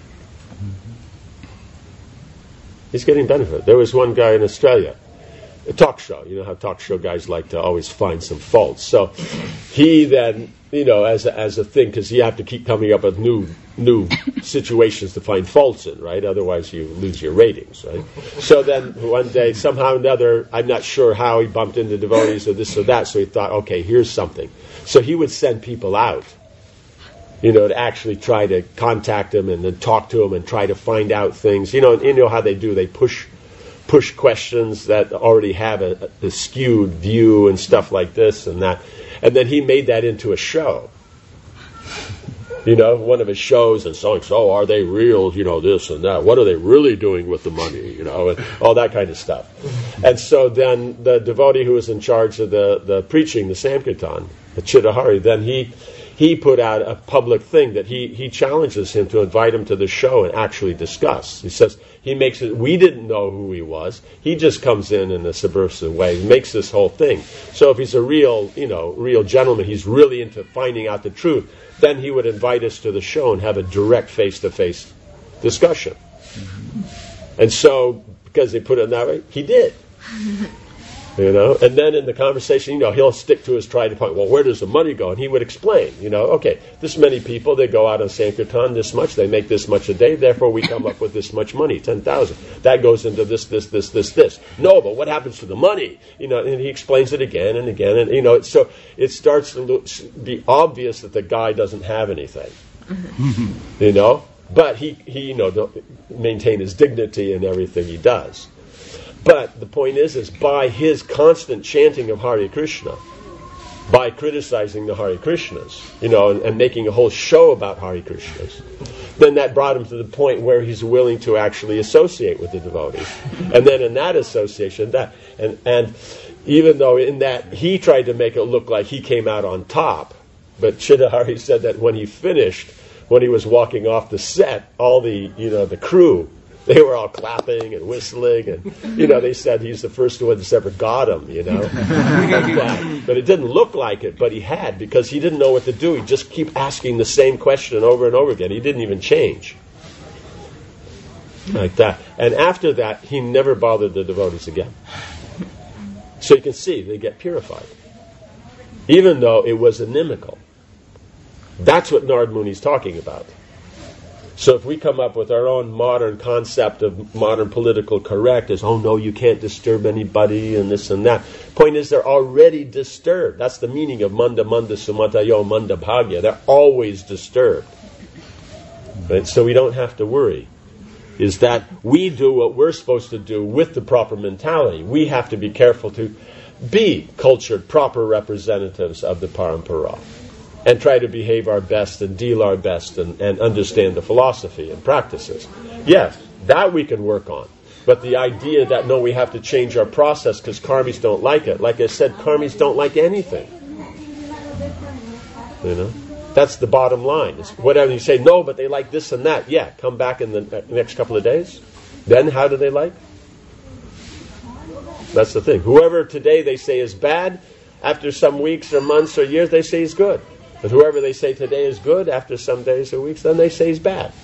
He's getting benefit. There was one guy in Australia, a talk show. You know how talk show guys like to always find some faults. So he then, as a thing, because you have to keep coming up with new situations to find faults in, right? Otherwise you lose your ratings, right? So then one day, somehow or another, I'm not sure how, he bumped into devotees or this or that, so he thought, okay, here's something. So he would send people out, to actually try to contact them and then talk to them and try to find out things. How they do. They push questions that already have a skewed view and stuff like this and that. And then he made that into a show. One of his shows, and so are they real, this and that. What are they really doing with the money, and all that kind of stuff. And so then the devotee who was in charge of the preaching, the Sankirtan, the Chittahari, then he put out a public thing that he challenges him to invite him to the show and actually discuss. He says he makes it. We didn't know who he was. He just comes in a subversive way, and makes this whole thing. So if he's a real gentleman, he's really into finding out the truth. Then he would invite us to the show and have a direct face-to-face discussion. And so, because they put it in that way, he did. And then in the conversation, he'll stick to his tried point. Well, where does the money go? And he would explain, okay, this many people, they go out on Sankirtan, this much, they make this much a day, therefore we come up with this much money, 10,000. That goes into this. No, but what happens to the money? And he explains it again and again, and so it starts to be obvious that the guy doesn't have anything. But he maintain his dignity in everything he does. But the point is by his constant chanting of Hare Krishna, by criticizing the Hare Krishnas, and making a whole show about Hare Krishnas, then that brought him to the point where he's willing to actually associate with the devotees. And then in that association, and even though in that he tried to make it look like he came out on top, but Chidahari said that when he finished, when he was walking off the set, all the crew, they were all clapping and whistling, and they said he's the first one that's ever got him, But it didn't look like it, but he had, because he didn't know what to do. He'd just keep asking the same question over and over again. He didn't even change. Like that. And after that, he never bothered the devotees again. So you can see, they get purified. Even though it was inimical. That's what Narad Muni's talking about. So if we come up with our own modern concept of modern political correct as, oh no, you can't disturb anybody and this and that. Point is, they're already disturbed. That's the meaning of manda sumatayo manda bhagya. They're always disturbed. Right? So we don't have to worry. Is that we do what we're supposed to do with the proper mentality. We have to be careful to be cultured, proper representatives of the parampara. And try to behave our best and deal our best and understand the philosophy and practices. Yes, that we can work on. But the idea that, no, we have to change our process because karmis don't like it. Like I said, karmis don't like anything. That's the bottom line. It's whatever you say, no, but they like this and that. Yeah, come back in the next couple of days. Then how do they like? That's the thing. Whoever today they say is bad, after some weeks or months or years, they say is good. But whoever they say today is good, after some days or weeks, then they say is bad.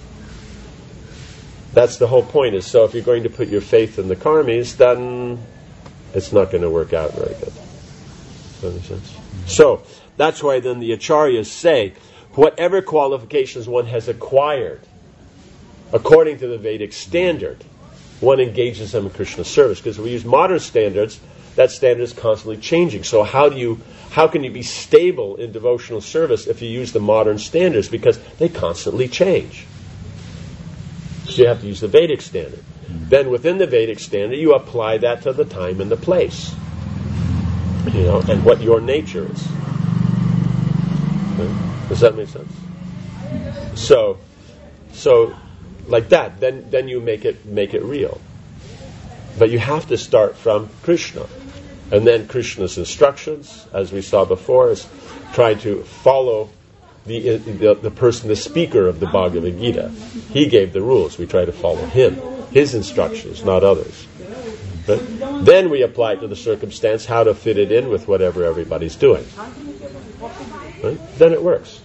That's the whole point. Is so if you're going to put your faith in the karmis, then it's not going to work out very good. Does that make sense? So that's why then the acharyas say, whatever qualifications one has acquired, according to the Vedic standard, one engages them in Krishna service. Because if we use modern standards, that standard is constantly changing. So how can you be stable in devotional service if you use the modern standards? Because they constantly change. So you have to use the Vedic standard. Then within the Vedic standard, you apply that to the time and the place. And what your nature is. Okay? Does that make sense? So like that, then you make it real. But you have to start from Krishna. And then Krishna's instructions, as we saw before, is try to follow the person, the speaker of the Bhagavad Gita. He gave the rules. We try to follow him, his instructions, not others. Right? Then we apply it to the circumstance, how to fit it in with whatever everybody's doing. Right? Then it works.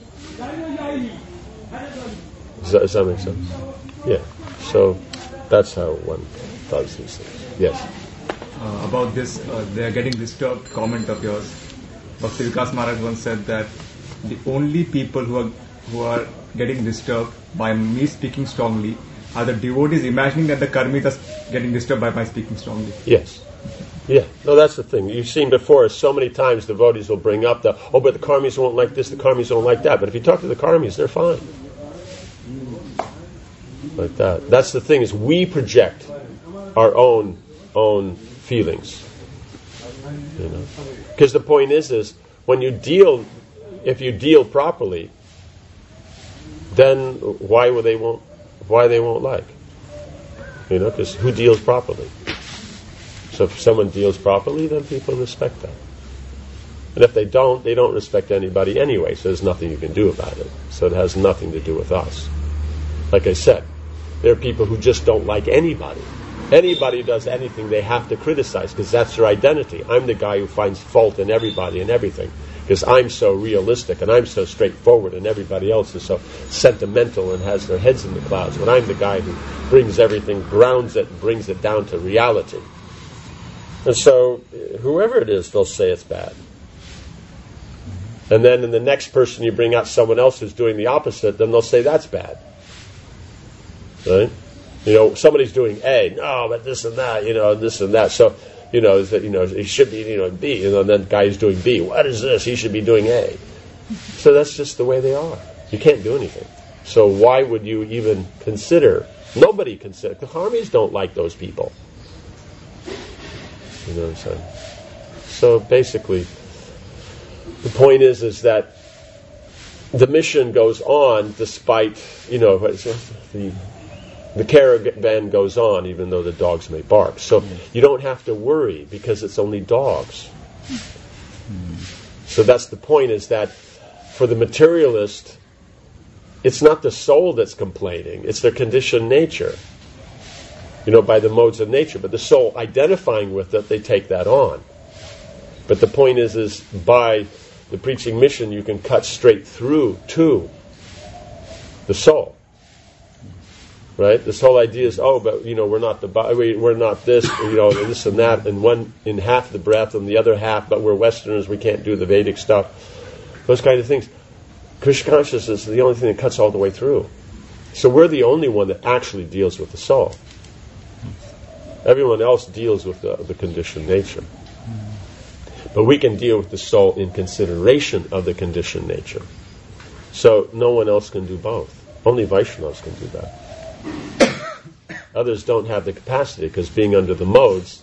Does that make sense? Yeah. So that's how one does these things. Yes. About this, they are getting disturbed comment of yours. Bhakti Vikas Maharaj once said that the only people who are getting disturbed by me speaking strongly are the devotees imagining that the karmis are getting disturbed by my speaking strongly. Yes. Yeah. No, that's the thing. You've seen before, so many times devotees will bring up but the karmis won't like this, the karmis don't like that. But if you talk to the karmis, they're fine. Like that. That's the thing, is we project our own feelings. Because the point is when you deal, if you deal properly, then why they won't like? Because who deals properly? So if someone deals properly, then people respect that. And if they don't respect anybody anyway, so there's nothing you can do about it. So it has nothing to do with us. Like I said, there are people who just don't like anybody. Anybody who does anything, they have to criticize, because that's their identity. I'm the guy who finds fault in everybody and everything, because I'm so realistic and I'm so straightforward, and everybody else is so sentimental and has their heads in the clouds. But I'm the guy who brings everything, grounds it, and brings it down to reality. And so, whoever it is, they'll say it's bad. And then in the next person you bring out someone else who's doing the opposite, then they'll say that's bad. Right? Somebody's doing A, no, but this and that, this and that. So, he should be, B, and then the guy's doing B. What is this? He should be doing A. So that's just the way they are. You can't do anything. So why would you even consider? Nobody consider. The Harmis don't like those people. You know what I'm saying? So basically, the point is that the mission goes on despite, the caravan goes on even though the dogs may bark. So you don't have to worry because it's only dogs. So that's the point, is that for the materialist, it's not the soul that's complaining, it's their conditioned nature. By the modes of nature. But the soul identifying with it, they take that on. But the point is by the preaching mission, you can cut straight through to the soul. Right? This whole idea is, but we're not the body, we're not this, this and that, and one in half the breath and the other half, but we're Westerners, we can't do the Vedic stuff. Those kind of things. Krishna consciousness is the only thing that cuts all the way through. So we're the only one that actually deals with the soul. Everyone else deals with the conditioned nature. But we can deal with the soul in consideration of the conditioned nature. So no one else can do both. Only Vaishnavas can do that. Others don't have the capacity, because being under the modes,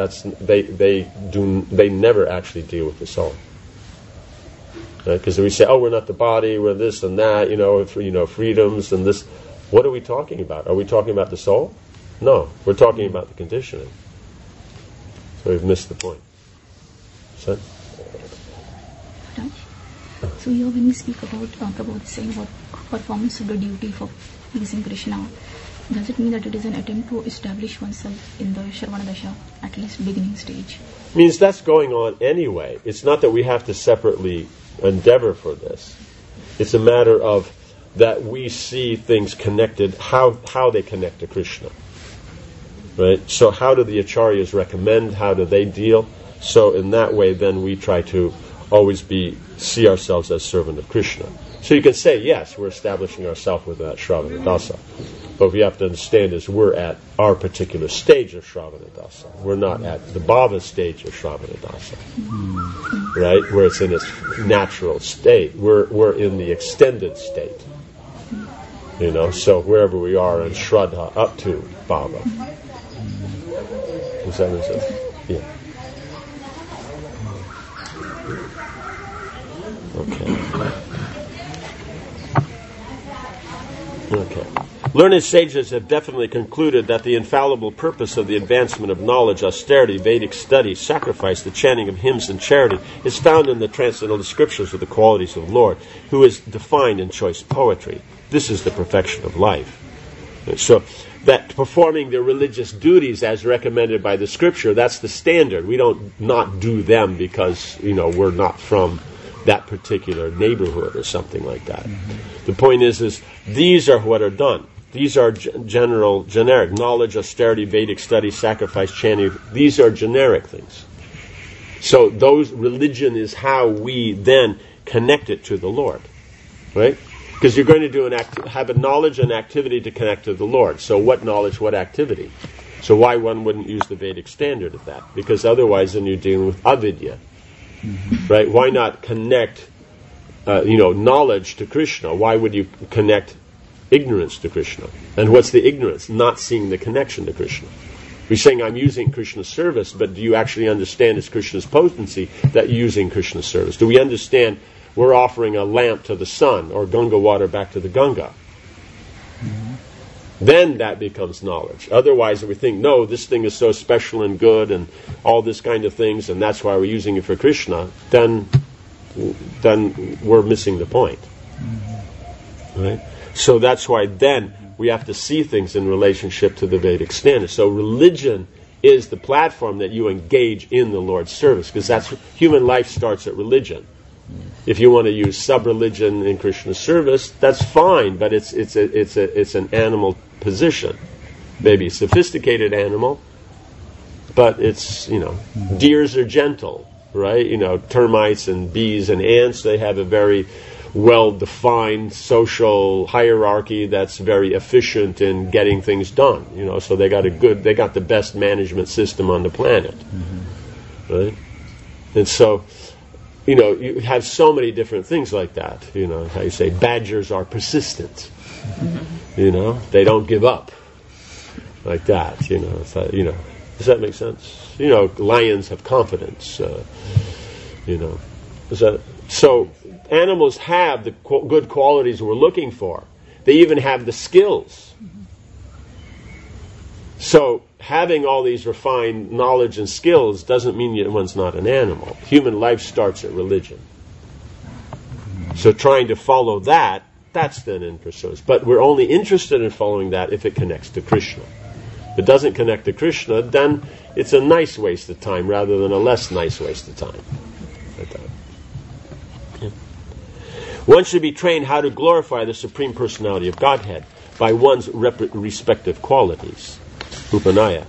they never actually deal with the soul. Because we say, we're not the body, we're this and that, freedoms and this. What are we talking about? Are we talking about the soul? No, we're talking about the conditioning. So we've missed the point. So here when we speak about Prabhupada saying about performance of the duty for pleasing Krishna, does it mean that it is an attempt to establish oneself in the Shravana Dasha, at least beginning stage? Means that's going on anyway. It's not that we have to separately endeavor for this. It's a matter of that we see things connected, how they connect to Krishna. Right? So how do the acharyas recommend? How do they deal? So in that way, then we try to always see ourselves as servant of Krishna. So you can say, yes, we're establishing ourselves with that Shravana Dasa. But what you have to understand is we're at our particular stage of Shravana Dasa. We're not at the Bhava stage of Shravana Dasa. Right? Where it's in its natural state. We're in the extended state. So wherever we are in Shraddha up to Bhava. Does that make sense? Yeah. Okay. Learned sages have definitely concluded that the infallible purpose of the advancement of knowledge, austerity, Vedic study, sacrifice, the chanting of hymns, and charity is found in the transcendental descriptions of the qualities of the Lord, who is defined in choice poetry. This is the perfection of life. So that performing the religious duties as recommended by the scripture, that's the standard. We don't not do them because, we're not from that particular neighborhood or something like that. The point is these are what are done. These are generic. Knowledge, austerity, Vedic study, sacrifice, chanting. These are generic things. So religion is how we then connect it to the Lord. Right? Because you're going to have a knowledge and activity to connect to the Lord. So what knowledge, what activity? So why one wouldn't use the Vedic standard of that? Because otherwise then you're dealing with avidya. Right? Why not connect knowledge to Krishna? Why would you connect ignorance to Krishna? And what's the ignorance? Not seeing the connection to Krishna. You're saying I'm using Krishna's service, but do you actually understand it's Krishna's potency that you're using Krishna's service? Do we understand we're offering a lamp to the sun or Ganga water back to the Ganga? Then that becomes knowledge. Otherwise, if we think, no, this thing is so special and good and all this kind of things, and that's why we're using it for Krishna, then then we're missing the point. Right? So that's why then we have to see things in relationship to the Vedic standard. So religion is the platform that you engage in the Lord's service, because that's human life starts at religion. If you want to use sub-religion in Krishna's service, that's fine, but it's an animal position. Maybe a sophisticated animal, but it's, deers are gentle, right? Termites and bees and ants, they have a very well-defined social hierarchy that's very efficient in getting things done. So they got the best management system on the planet, right? And so, you have so many different things like that. How you say badgers are persistent. They don't give up like that. Does that make sense? Lions have confidence. So animals have the good qualities we're looking for. They even have the skills. So having all these refined knowledge and skills doesn't mean one's not an animal. Human life starts at religion. So trying to follow that's then in pursuit. But we're only interested in following that if it connects to Krishna. If it doesn't connect to Krishna, then it's a nice waste of time rather than a less nice waste of time. One should be trained how to glorify the Supreme Personality of Godhead by one's respective qualities. Upanaya.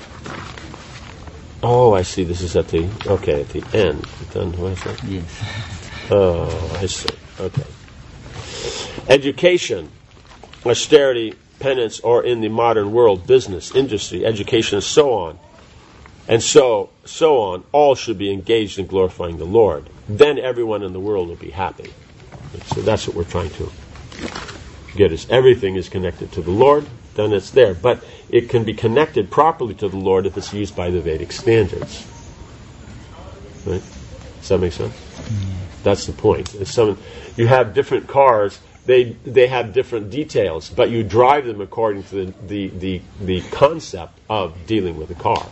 Oh, I see. This is at the end. Done. What is that? Yes. Oh, I see. Okay. Education, austerity, penance, or in the modern world, business, industry, education, and so on. And so on, all should be engaged in glorifying the Lord. Then everyone in the world will be happy. So that's what we're trying to get, is everything is connected to the Lord, then it's there. But it can be connected properly to the Lord if it's used by the Vedic standards. Right? Does that make sense? That's the point. You have different cars, they have different details, but you drive them according to the concept of dealing with the car.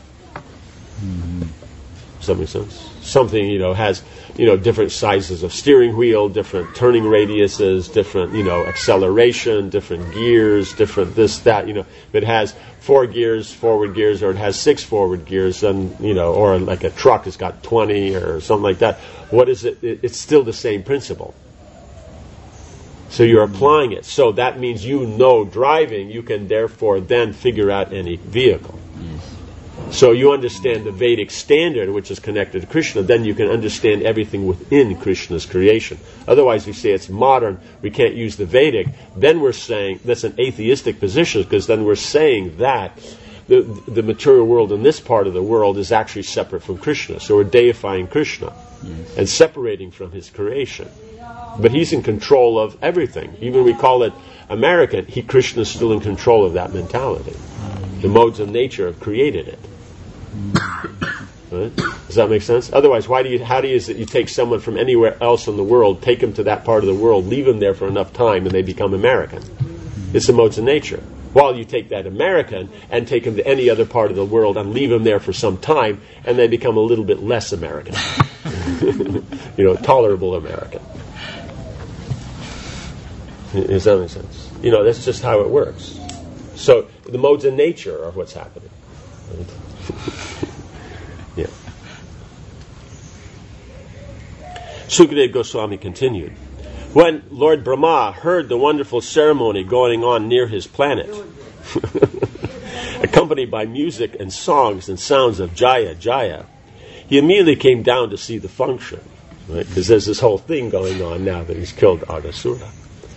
Does that make sense? Something, has, different sizes of steering wheel, different turning radiuses, different, acceleration, different gears, different this, that, if it has 4 gears, forward gears, or it has 6 forward gears, then, or like a truck has got 20 or something like that. What is it? It's still the same principle. So you're applying it. So that means driving, you can therefore then figure out any vehicle. So you understand the Vedic standard, which is connected to Krishna, then you can understand everything within Krishna's creation. Otherwise, we say it's modern, we can't use the Vedic, then we're saying, that's an atheistic position, because then we're saying that the material world in this part of the world is actually separate from Krishna. So we're deifying Krishna and separating from his creation. But he's in control of everything. Even we call it American, Krishna's still in control of that mentality. The modes of nature have created it. Right? Does that make sense? Otherwise, how do you take someone from anywhere else in the world, take them to that part of the world, leave them there for enough time, and they become American? It's the modes of nature. While you take that American and take them to any other part of the world and leave them there for some time, and they become a little bit less American. Tolerable American. Does that make sense? That's just how it works. So the modes of nature are what's happening. Right? Yeah. Sukadeva Goswami continued. When Lord Brahma heard the wonderful ceremony going on near his planet, accompanied by music and songs and sounds of Jaya, Jaya, he immediately came down to see the function. Right? Because there's this whole thing going on now that he's killed Ardasura.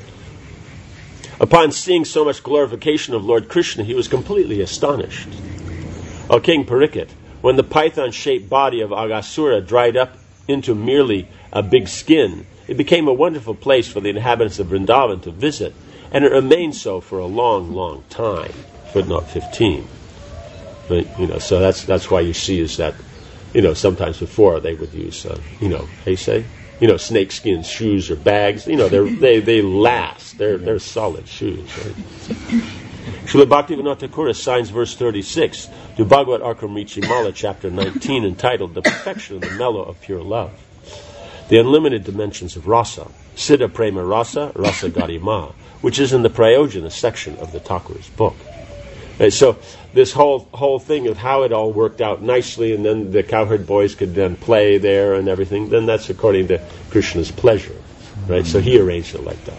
Upon seeing so much glorification of Lord Krishna, he was completely astonished. O King Parikshit, when the python-shaped body of Aghasura dried up into merely a big skin, it became a wonderful place for the inhabitants of Vrindavan to visit, and it remained so for a long, long time. Footnote 15. But, so that's why you see is that, sometimes before they would use, how you say? Snakeskin shoes or bags. They last. They're solid shoes. Right? Srila Bhaktivinoda Thakur assigns verse 36 to Bhagavad Arkamrichi Mala, chapter 19, entitled "The Perfection of the Mellow of Pure Love." the unlimited dimensions of rasa, Siddha Prema Rasa, Rasa Garima, which is in the Prayojana section of the Thakur's book. Right, so this whole thing of how it all worked out nicely, and then the cowherd boys could then play there and everything, then that's according to Krishna's pleasure. Right? So he arranged it like that.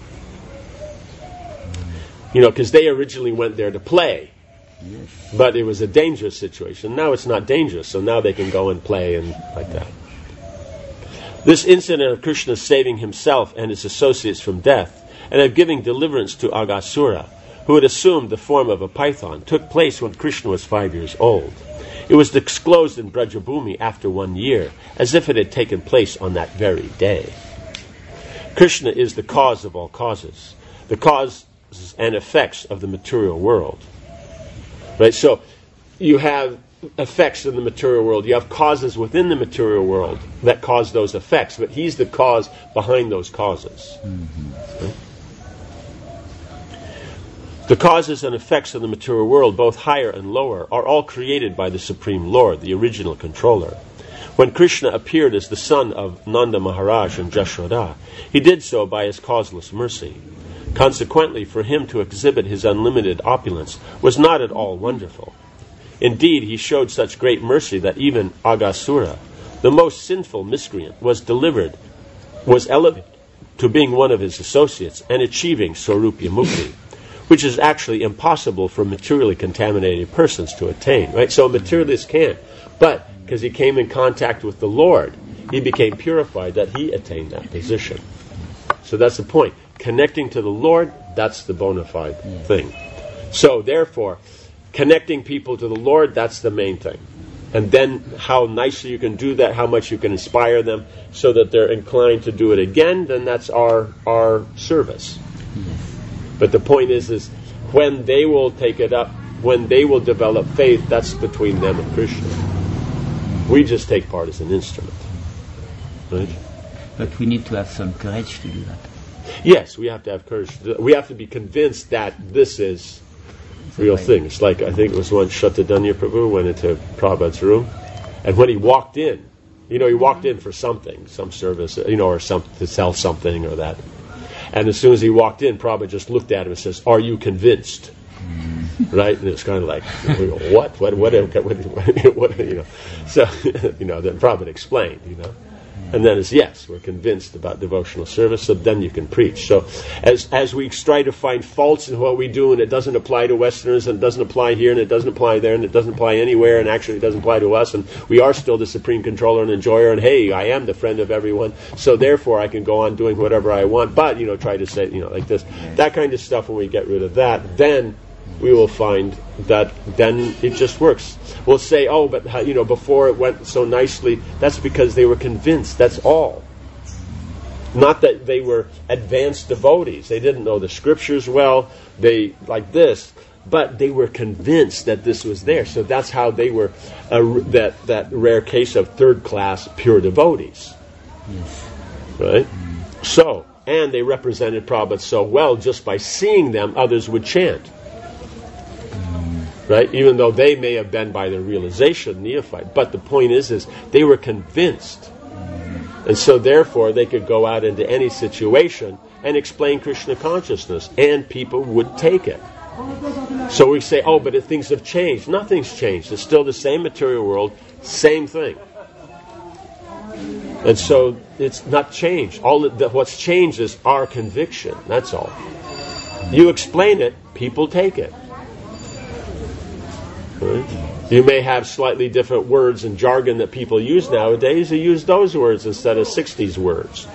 Because they originally went there to play. But it was a dangerous situation. Now it's not dangerous, so now they can go and play and like that. This incident of Krishna saving himself and his associates from death, and of giving deliverance to Aghasura, who had assumed the form of a python, took place when Krishna was 5 years old. It was disclosed in Brajabhumi after 1 year, as if it had taken place on that very day. Krishna is the cause of all causes, the causes and effects of the material world. Right? So you have effects in the material world. You have causes within the material world that cause those effects, but he's the cause behind those causes. Right? The causes and effects of the material world, both higher and lower, are all created by the Supreme Lord, the original controller. When Krishna appeared as the son of Nanda Maharaj and Jashoda, he did so by his causeless mercy. Consequently, for him to exhibit his unlimited opulence was not at all wonderful. Indeed, he showed such great mercy that even Aghasura, the most sinful miscreant, was elevated to being one of his associates and achieving Swarupya Mukti, which is actually impossible for materially contaminated persons to attain. Right? So materialists can't. But because he came in contact with the Lord, he became purified, that he attained that position. So that's the point. Connecting to the Lord, that's the bona fide thing. So therefore, connecting people to the Lord, that's the main thing. And then how nicely you can do that, how much you can inspire them so that they're inclined to do it again, then that's our service. But the point is when they will take it up, when they will develop faith, that's between them and Krishna. We just take part as an instrument. Right? But we need to have some courage to do that. Yes, we have to have courage. We have to be convinced that this is real thing. It's like, I think it was once Shatadanya Prabhu went into Prabhupada's room, and when he walked in, he walked in for something, some service, or to sell something or that. And as soon as he walked in, Prabhupada just looked at him and says, "Are you convinced?" Right? And it's kind of like, what? So, then Prabhupada explained, And then it's, yes, we're convinced about devotional service, so then you can preach. So as we try to find faults in what we do, and it doesn't apply to Westerners, and it doesn't apply here, and it doesn't apply there, and it doesn't apply anywhere, and actually it doesn't apply to us, and we are still the supreme controller and enjoyer, and hey, I am the friend of everyone, so therefore I can go on doing whatever I want, but, try to say, like this. That kind of stuff, when we get rid of that, then we will find that then it just works. We'll say, oh, but before it went so nicely, that's because they were convinced, that's all. Not that they were advanced devotees. They didn't know the scriptures well, they like this, but they were convinced that this was there. So that's how they were that rare case of third class pure devotees. Yes. Right? So, and they represented Prabhupada so well, just by seeing them, others would chant. Right? Even though they may have been by their realization neophyte. But the point is they were convinced. And so therefore they could go out into any situation and explain Krishna consciousness, and people would take it. So we say, oh, but things have changed. Nothing's changed. It's still the same material world, same thing. And so it's not changed. What's changed is our conviction. That's all. You explain it, people take it. Right? You may have slightly different words and jargon that people use nowadays. You use those words instead of 60s words.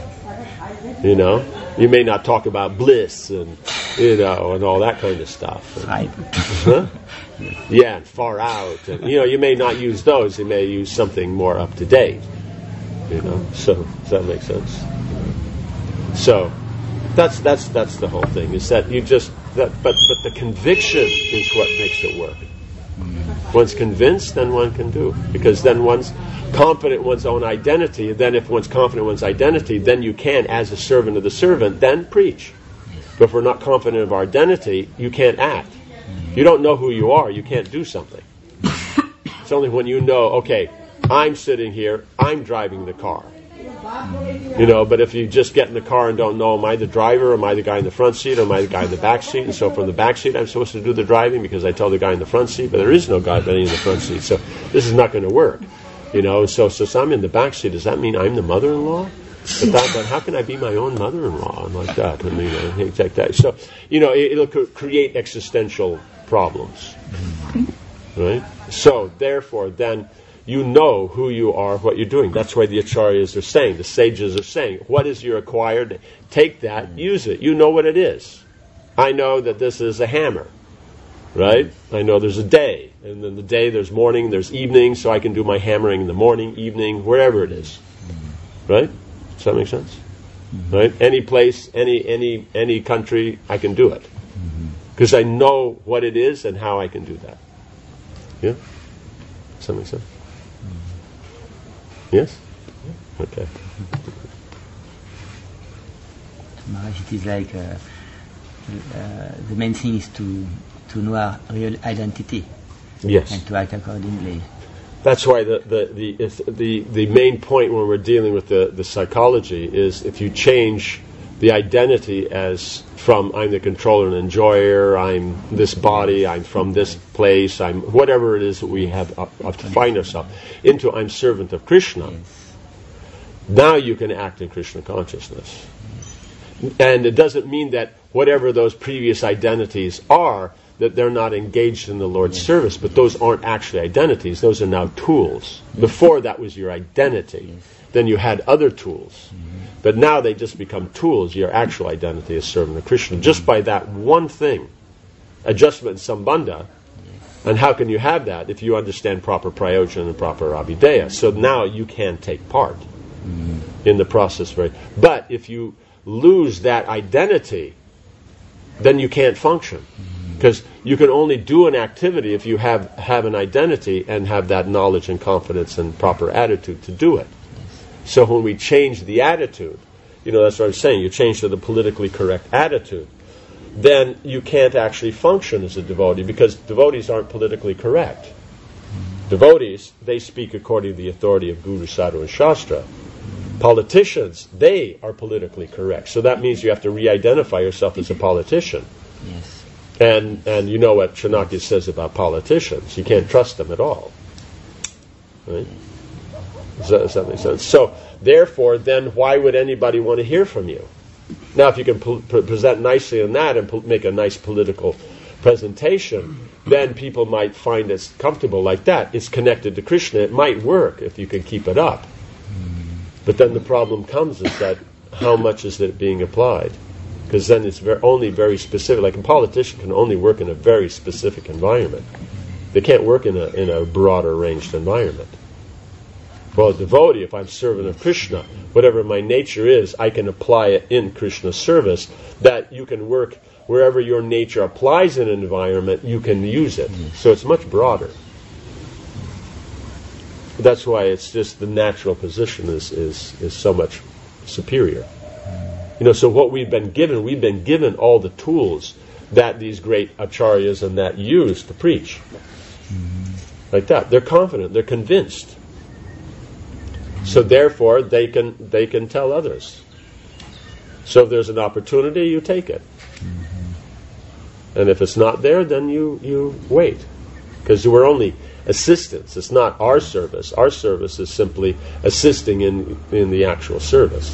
You may not talk about bliss and and all that kind of stuff. Right. Huh? Yeah, and far out. And, you may not use those. You may use something more up to date. So does that make sense? So that's the whole thing. Is that you just but the conviction is what makes it work. One's convinced, then one can do. Because then one's confident in one's own identity. Then if one's confident in one's identity, then you can, as a servant of the servant, then preach. But if we're not confident of our identity, you can't act. If you don't know who you are, you can't do something. It's only when you know, okay, I'm sitting here, I'm driving the car. You know, but if you just get in the car and don't know, am I the driver, am I the guy in the front seat, or am I the guy in the back seat? And so from the back seat I'm supposed to do the driving because I tell the guy in the front seat, but there is no guy in the front seat. So this is not going to work. You know, so I'm in the back seat. Does that mean I'm the mother-in-law? But how can I be my own mother-in-law? And like that. I mean, like that. So, you know, it'll create existential problems. Right? So, therefore, then you know who you are, what you're doing. That's why the acharyas are saying, the sages are saying, what is your acquired? Take that, use it. You know what it is. I know that this is a hammer, right? I know there's a day, and then the day there's morning, there's evening, so I can do my hammering in the morning, evening, wherever it is, right? Does that make sense? Right? Any place, any country, I can do it because I know what it is and how I can do that. Yeah? Does that make sense? Yes? Okay. Maharaj, it is like the main thing is to know our real identity. Yes. And to act accordingly. That's why the main point when we're dealing with the psychology is if you change the identity as from I'm the controller and enjoyer, I'm this body, I'm from this place, I'm whatever it is that we have to find ourselves, into I'm servant of Krishna. Yes. Now you can act in Krishna consciousness. And it doesn't mean that whatever those previous identities are, that they're not engaged in the Lord's service, but those aren't actually identities. Those are now tools. Before that was your identity. Then you had other tools. But now they just become tools. Your actual identity is servant of Krishna. Just by that one thing, adjustment in sambandha. And how can you have that if you understand proper prayojan and proper abhideya? So now you can take part in the process. But if you lose that identity, then you can't function. Because you can only do an activity if you have an identity and have that knowledge and confidence and proper attitude to do it. So when we change the attitude, you know, that's what I'm saying, you change to the politically correct attitude, then you can't actually function as a devotee because devotees aren't politically correct. Devotees, they speak according to the authority of Guru, Sadhu, and Shastra. Politicians, they are politically correct. So that means you have to re-identify yourself as a politician. Yes. And you know what Chanakya says about politicians. You can't trust them at all. Right? Does that make sense? So, therefore, then why would anybody want to hear from you? Now, if you can present nicely in that and make a nice political presentation, then people might find it comfortable like that. It's connected to Krishna. It might work if you can keep it up. But then the problem comes is that how much is it being applied? Because then it's only very specific. Like a politician can only work in a very specific environment. They can't work in a broader ranged environment. Well, a devotee, if I'm servant of Krishna, whatever my nature is, I can apply it in Krishna's service. That you can work wherever your nature applies in an environment, you can use it. So it's much broader. That's why it's just the natural position is so much superior. You know, so what we've been given all the tools that these great acharyas and that use to preach. Like that. They're confident, they're convinced. So therefore they can tell others. So if there's an opportunity, you take it. And if it's not there, then you wait. Because we're only assistants. It's not our service. Our service is simply assisting in the actual service.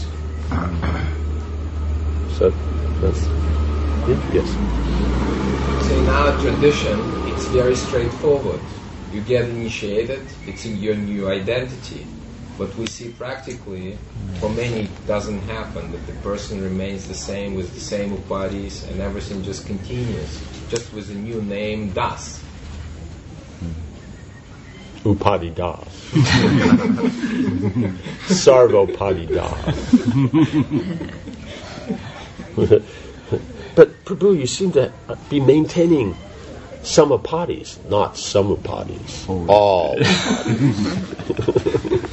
So that's yes. So in our tradition, it's very straightforward. You get initiated, it's in your new identity. But we see practically, for many it doesn't happen, that the person remains the same with the same upadhis and everything just continues, just with a new name, Das. Upadhi Das. Sarvopadi Das. But Prabhu, you seem to be maintaining some upadhis, not some upadhis. All upadhis.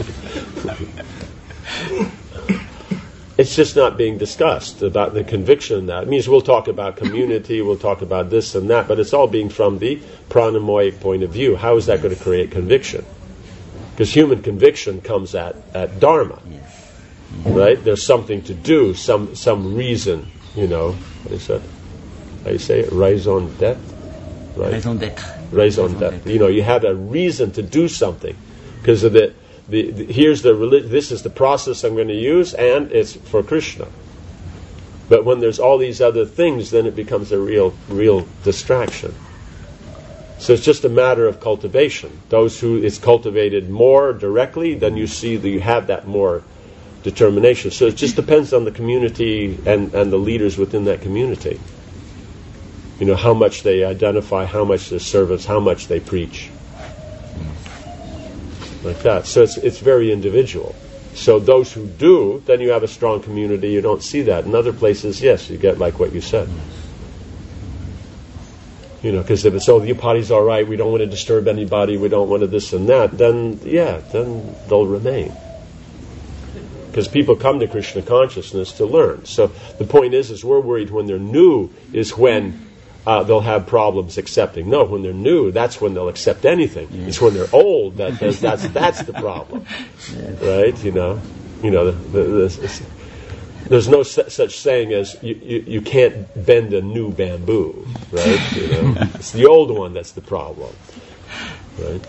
It's just not being discussed about the conviction in that. It means we'll talk about community, we'll talk about this and that, but it's all being from the pranamoyic point of view. How is that going to create conviction? Because human conviction comes at dharma. Yes. right? There's something to do, some reason, what is that? How you say it? Raison d'être? Right? Raison d'être. Raison d'être. You have a reason to do something because of this is the process I'm going to use, and it's for Krishna. But when there's all these other things, then it becomes a real distraction. So it's just a matter of cultivation. Those who it's cultivated more directly, then you see that you have that more determination. So it just depends on the community and the leaders within that community. How much they identify, how much they service, how much they preach. Like that. So it's very individual. So those who do, then you have a strong community. You don't see that. In other places, yes, you get like what you said. Because if it's, the party's all right, we don't want to disturb anybody, we don't want to this and that, then they'll remain. Because people come to Krishna consciousness to learn. So the point is we're worried when they're new is when they'll have problems accepting. No, when they're new, that's when they'll accept anything. Yes. It's when they're old that's the problem, yes. Right? There's no such saying as you can't bend a new bamboo, right? It's the old one that's the problem, right?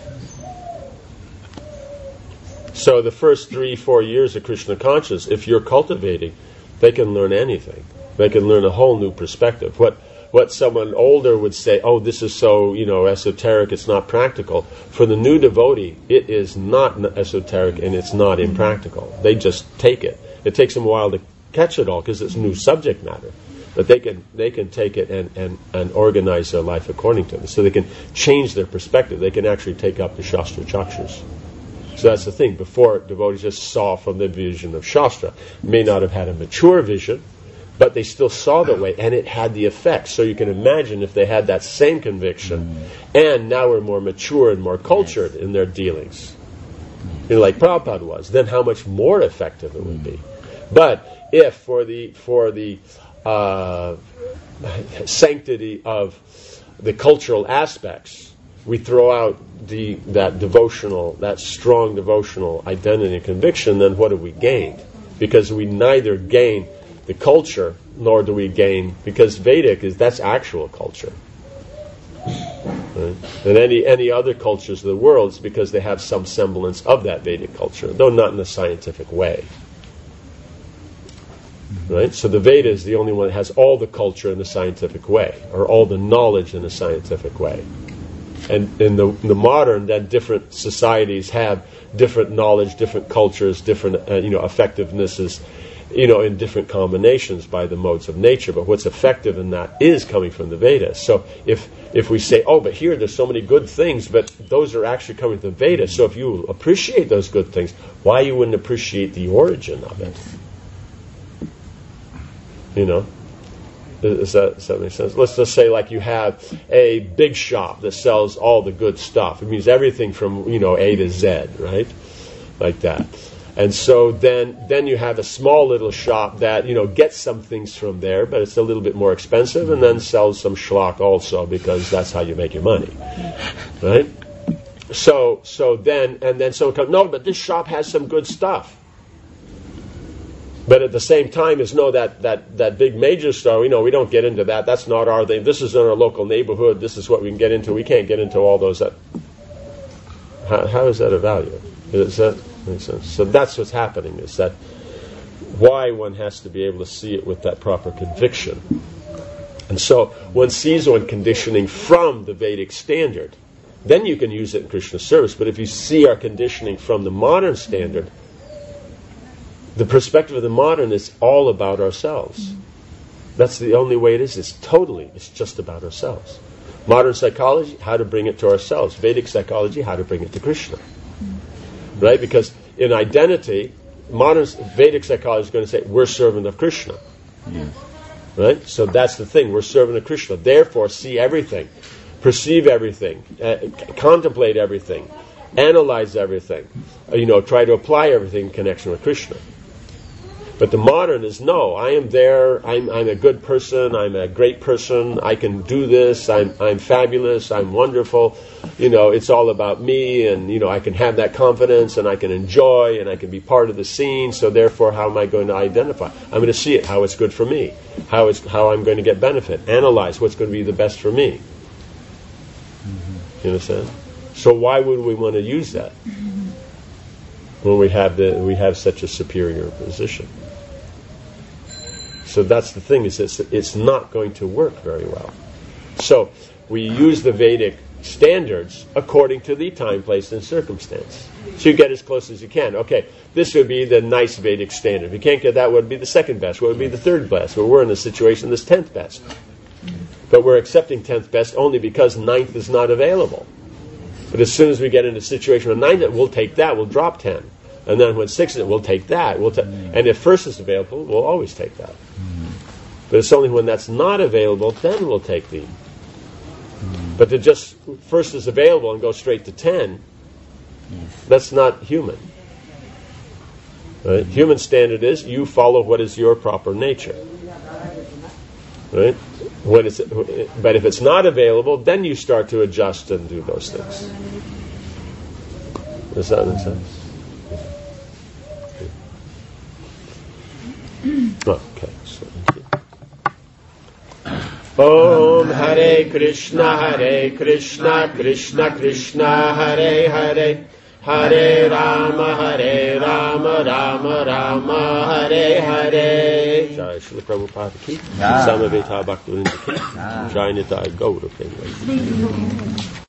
So the first 3-4 years of Krishna consciousness, if you're cultivating, they can learn anything. They can learn a whole new perspective. What someone older would say, this is so, esoteric, it's not practical. For the new devotee, it is not esoteric and it's not impractical. They just take it. It takes them a while to catch it all because it's new subject matter. But they can take it and organize their life according to it. So they can change their perspective. They can actually take up the Shastra Chakshas. So that's the thing. Before, devotees just saw from the vision of Shastra. May not have had a mature vision, but they still saw that way, and it had the effect. So you can imagine if they had that same conviction, and now we're more mature and more cultured in their dealings, like Prabhupada was, then how much more effective it would be. But if for the sanctity of the cultural aspects, we throw out that strong devotional identity and conviction, then what have we gained? Because we neither gain the culture, nor do we gain, because Vedic that's actual culture. Right? And any other cultures of the world is because they have some semblance of that Vedic culture, though not in a scientific way. Right? So the Veda is the only one that has all the culture in the scientific way, or all the knowledge in a scientific way. And in the modern, then different societies have different knowledge, different cultures, different effectivenesses, in different combinations by the modes of nature. But what's effective in that is coming from the Vedas. So if we say, but here there's so many good things, but those are actually coming from the Vedas. So if you appreciate those good things, why you wouldn't appreciate the origin of it? Does that make sense? Let's just say like you have a big shop that sells all the good stuff. It means everything from, A to Z, right? Like that. And so then you have a small little shop that, gets some things from there, but it's a little bit more expensive, and then sells some schlock also, because that's how you make your money. Right? So then someone comes, no, but this shop has some good stuff. But at the same time, that big major store, we don't get into that. That's not our thing. This is in our local neighborhood. This is what we can get into. We can't get into all those. How is that a value? Does that make sense? So that's what's happening, is that why one has to be able to see it with that proper conviction. And so one sees one conditioning from the Vedic standard. Then you can use it in Krishna service. But if you see our conditioning from the modern standard, the perspective of the modern is all about ourselves. That's the only way it is. It's just about ourselves. Modern psychology, how to bring it to ourselves. Vedic psychology, how to bring it to Krishna. Right? Because in identity, modern Vedic psychology is going to say, we're servant of Krishna. Right? So that's the thing. We're servant of Krishna. Therefore, see everything. Perceive everything. Contemplate everything. Analyze everything. Try to apply everything in connection with Krishna. But the modern is, no, I am there, I'm a good person, I'm a great person, I can do this, I'm fabulous, I'm wonderful, it's all about me, and, I can have that confidence, and I can enjoy, and I can be part of the scene, so therefore how am I going to identify? I'm going to see it, how it's good for me, how I'm going to get benefit, analyze what's going to be the best for me. You understand? So why would we want to use that when we have such a superior position? So that's the thing, is it's not going to work very well. So we use the Vedic standards according to the time, place, and circumstance. So you get as close as you can. Okay, this would be the nice Vedic standard. If you can't get that, what would be the second best? What would be the third best? Well, we're in a situation that's 10th best. But we're accepting 10th best only because 9th is not available. But as soon as we get in a situation with 9th, we'll take that, we'll drop 10. And then when 6th is, we'll take that. And if first is available, we'll always take that. But it's only when that's not available, then we'll take the. But to just first is available and go straight to 10, that's not human. Right? Human standard is you follow what is your proper nature. Right? But if it's not available, then you start to adjust and do those things. Does that make sense? Okay. So, Om Hare Krishna, Krishna Krishna, Hare Hare, Hare Rama, Rama Rama, Hare Hare. Jai Srila Prabhupada ki, Samaveta Bhaktivinoda ki, Jai Nitai Gaura Prema.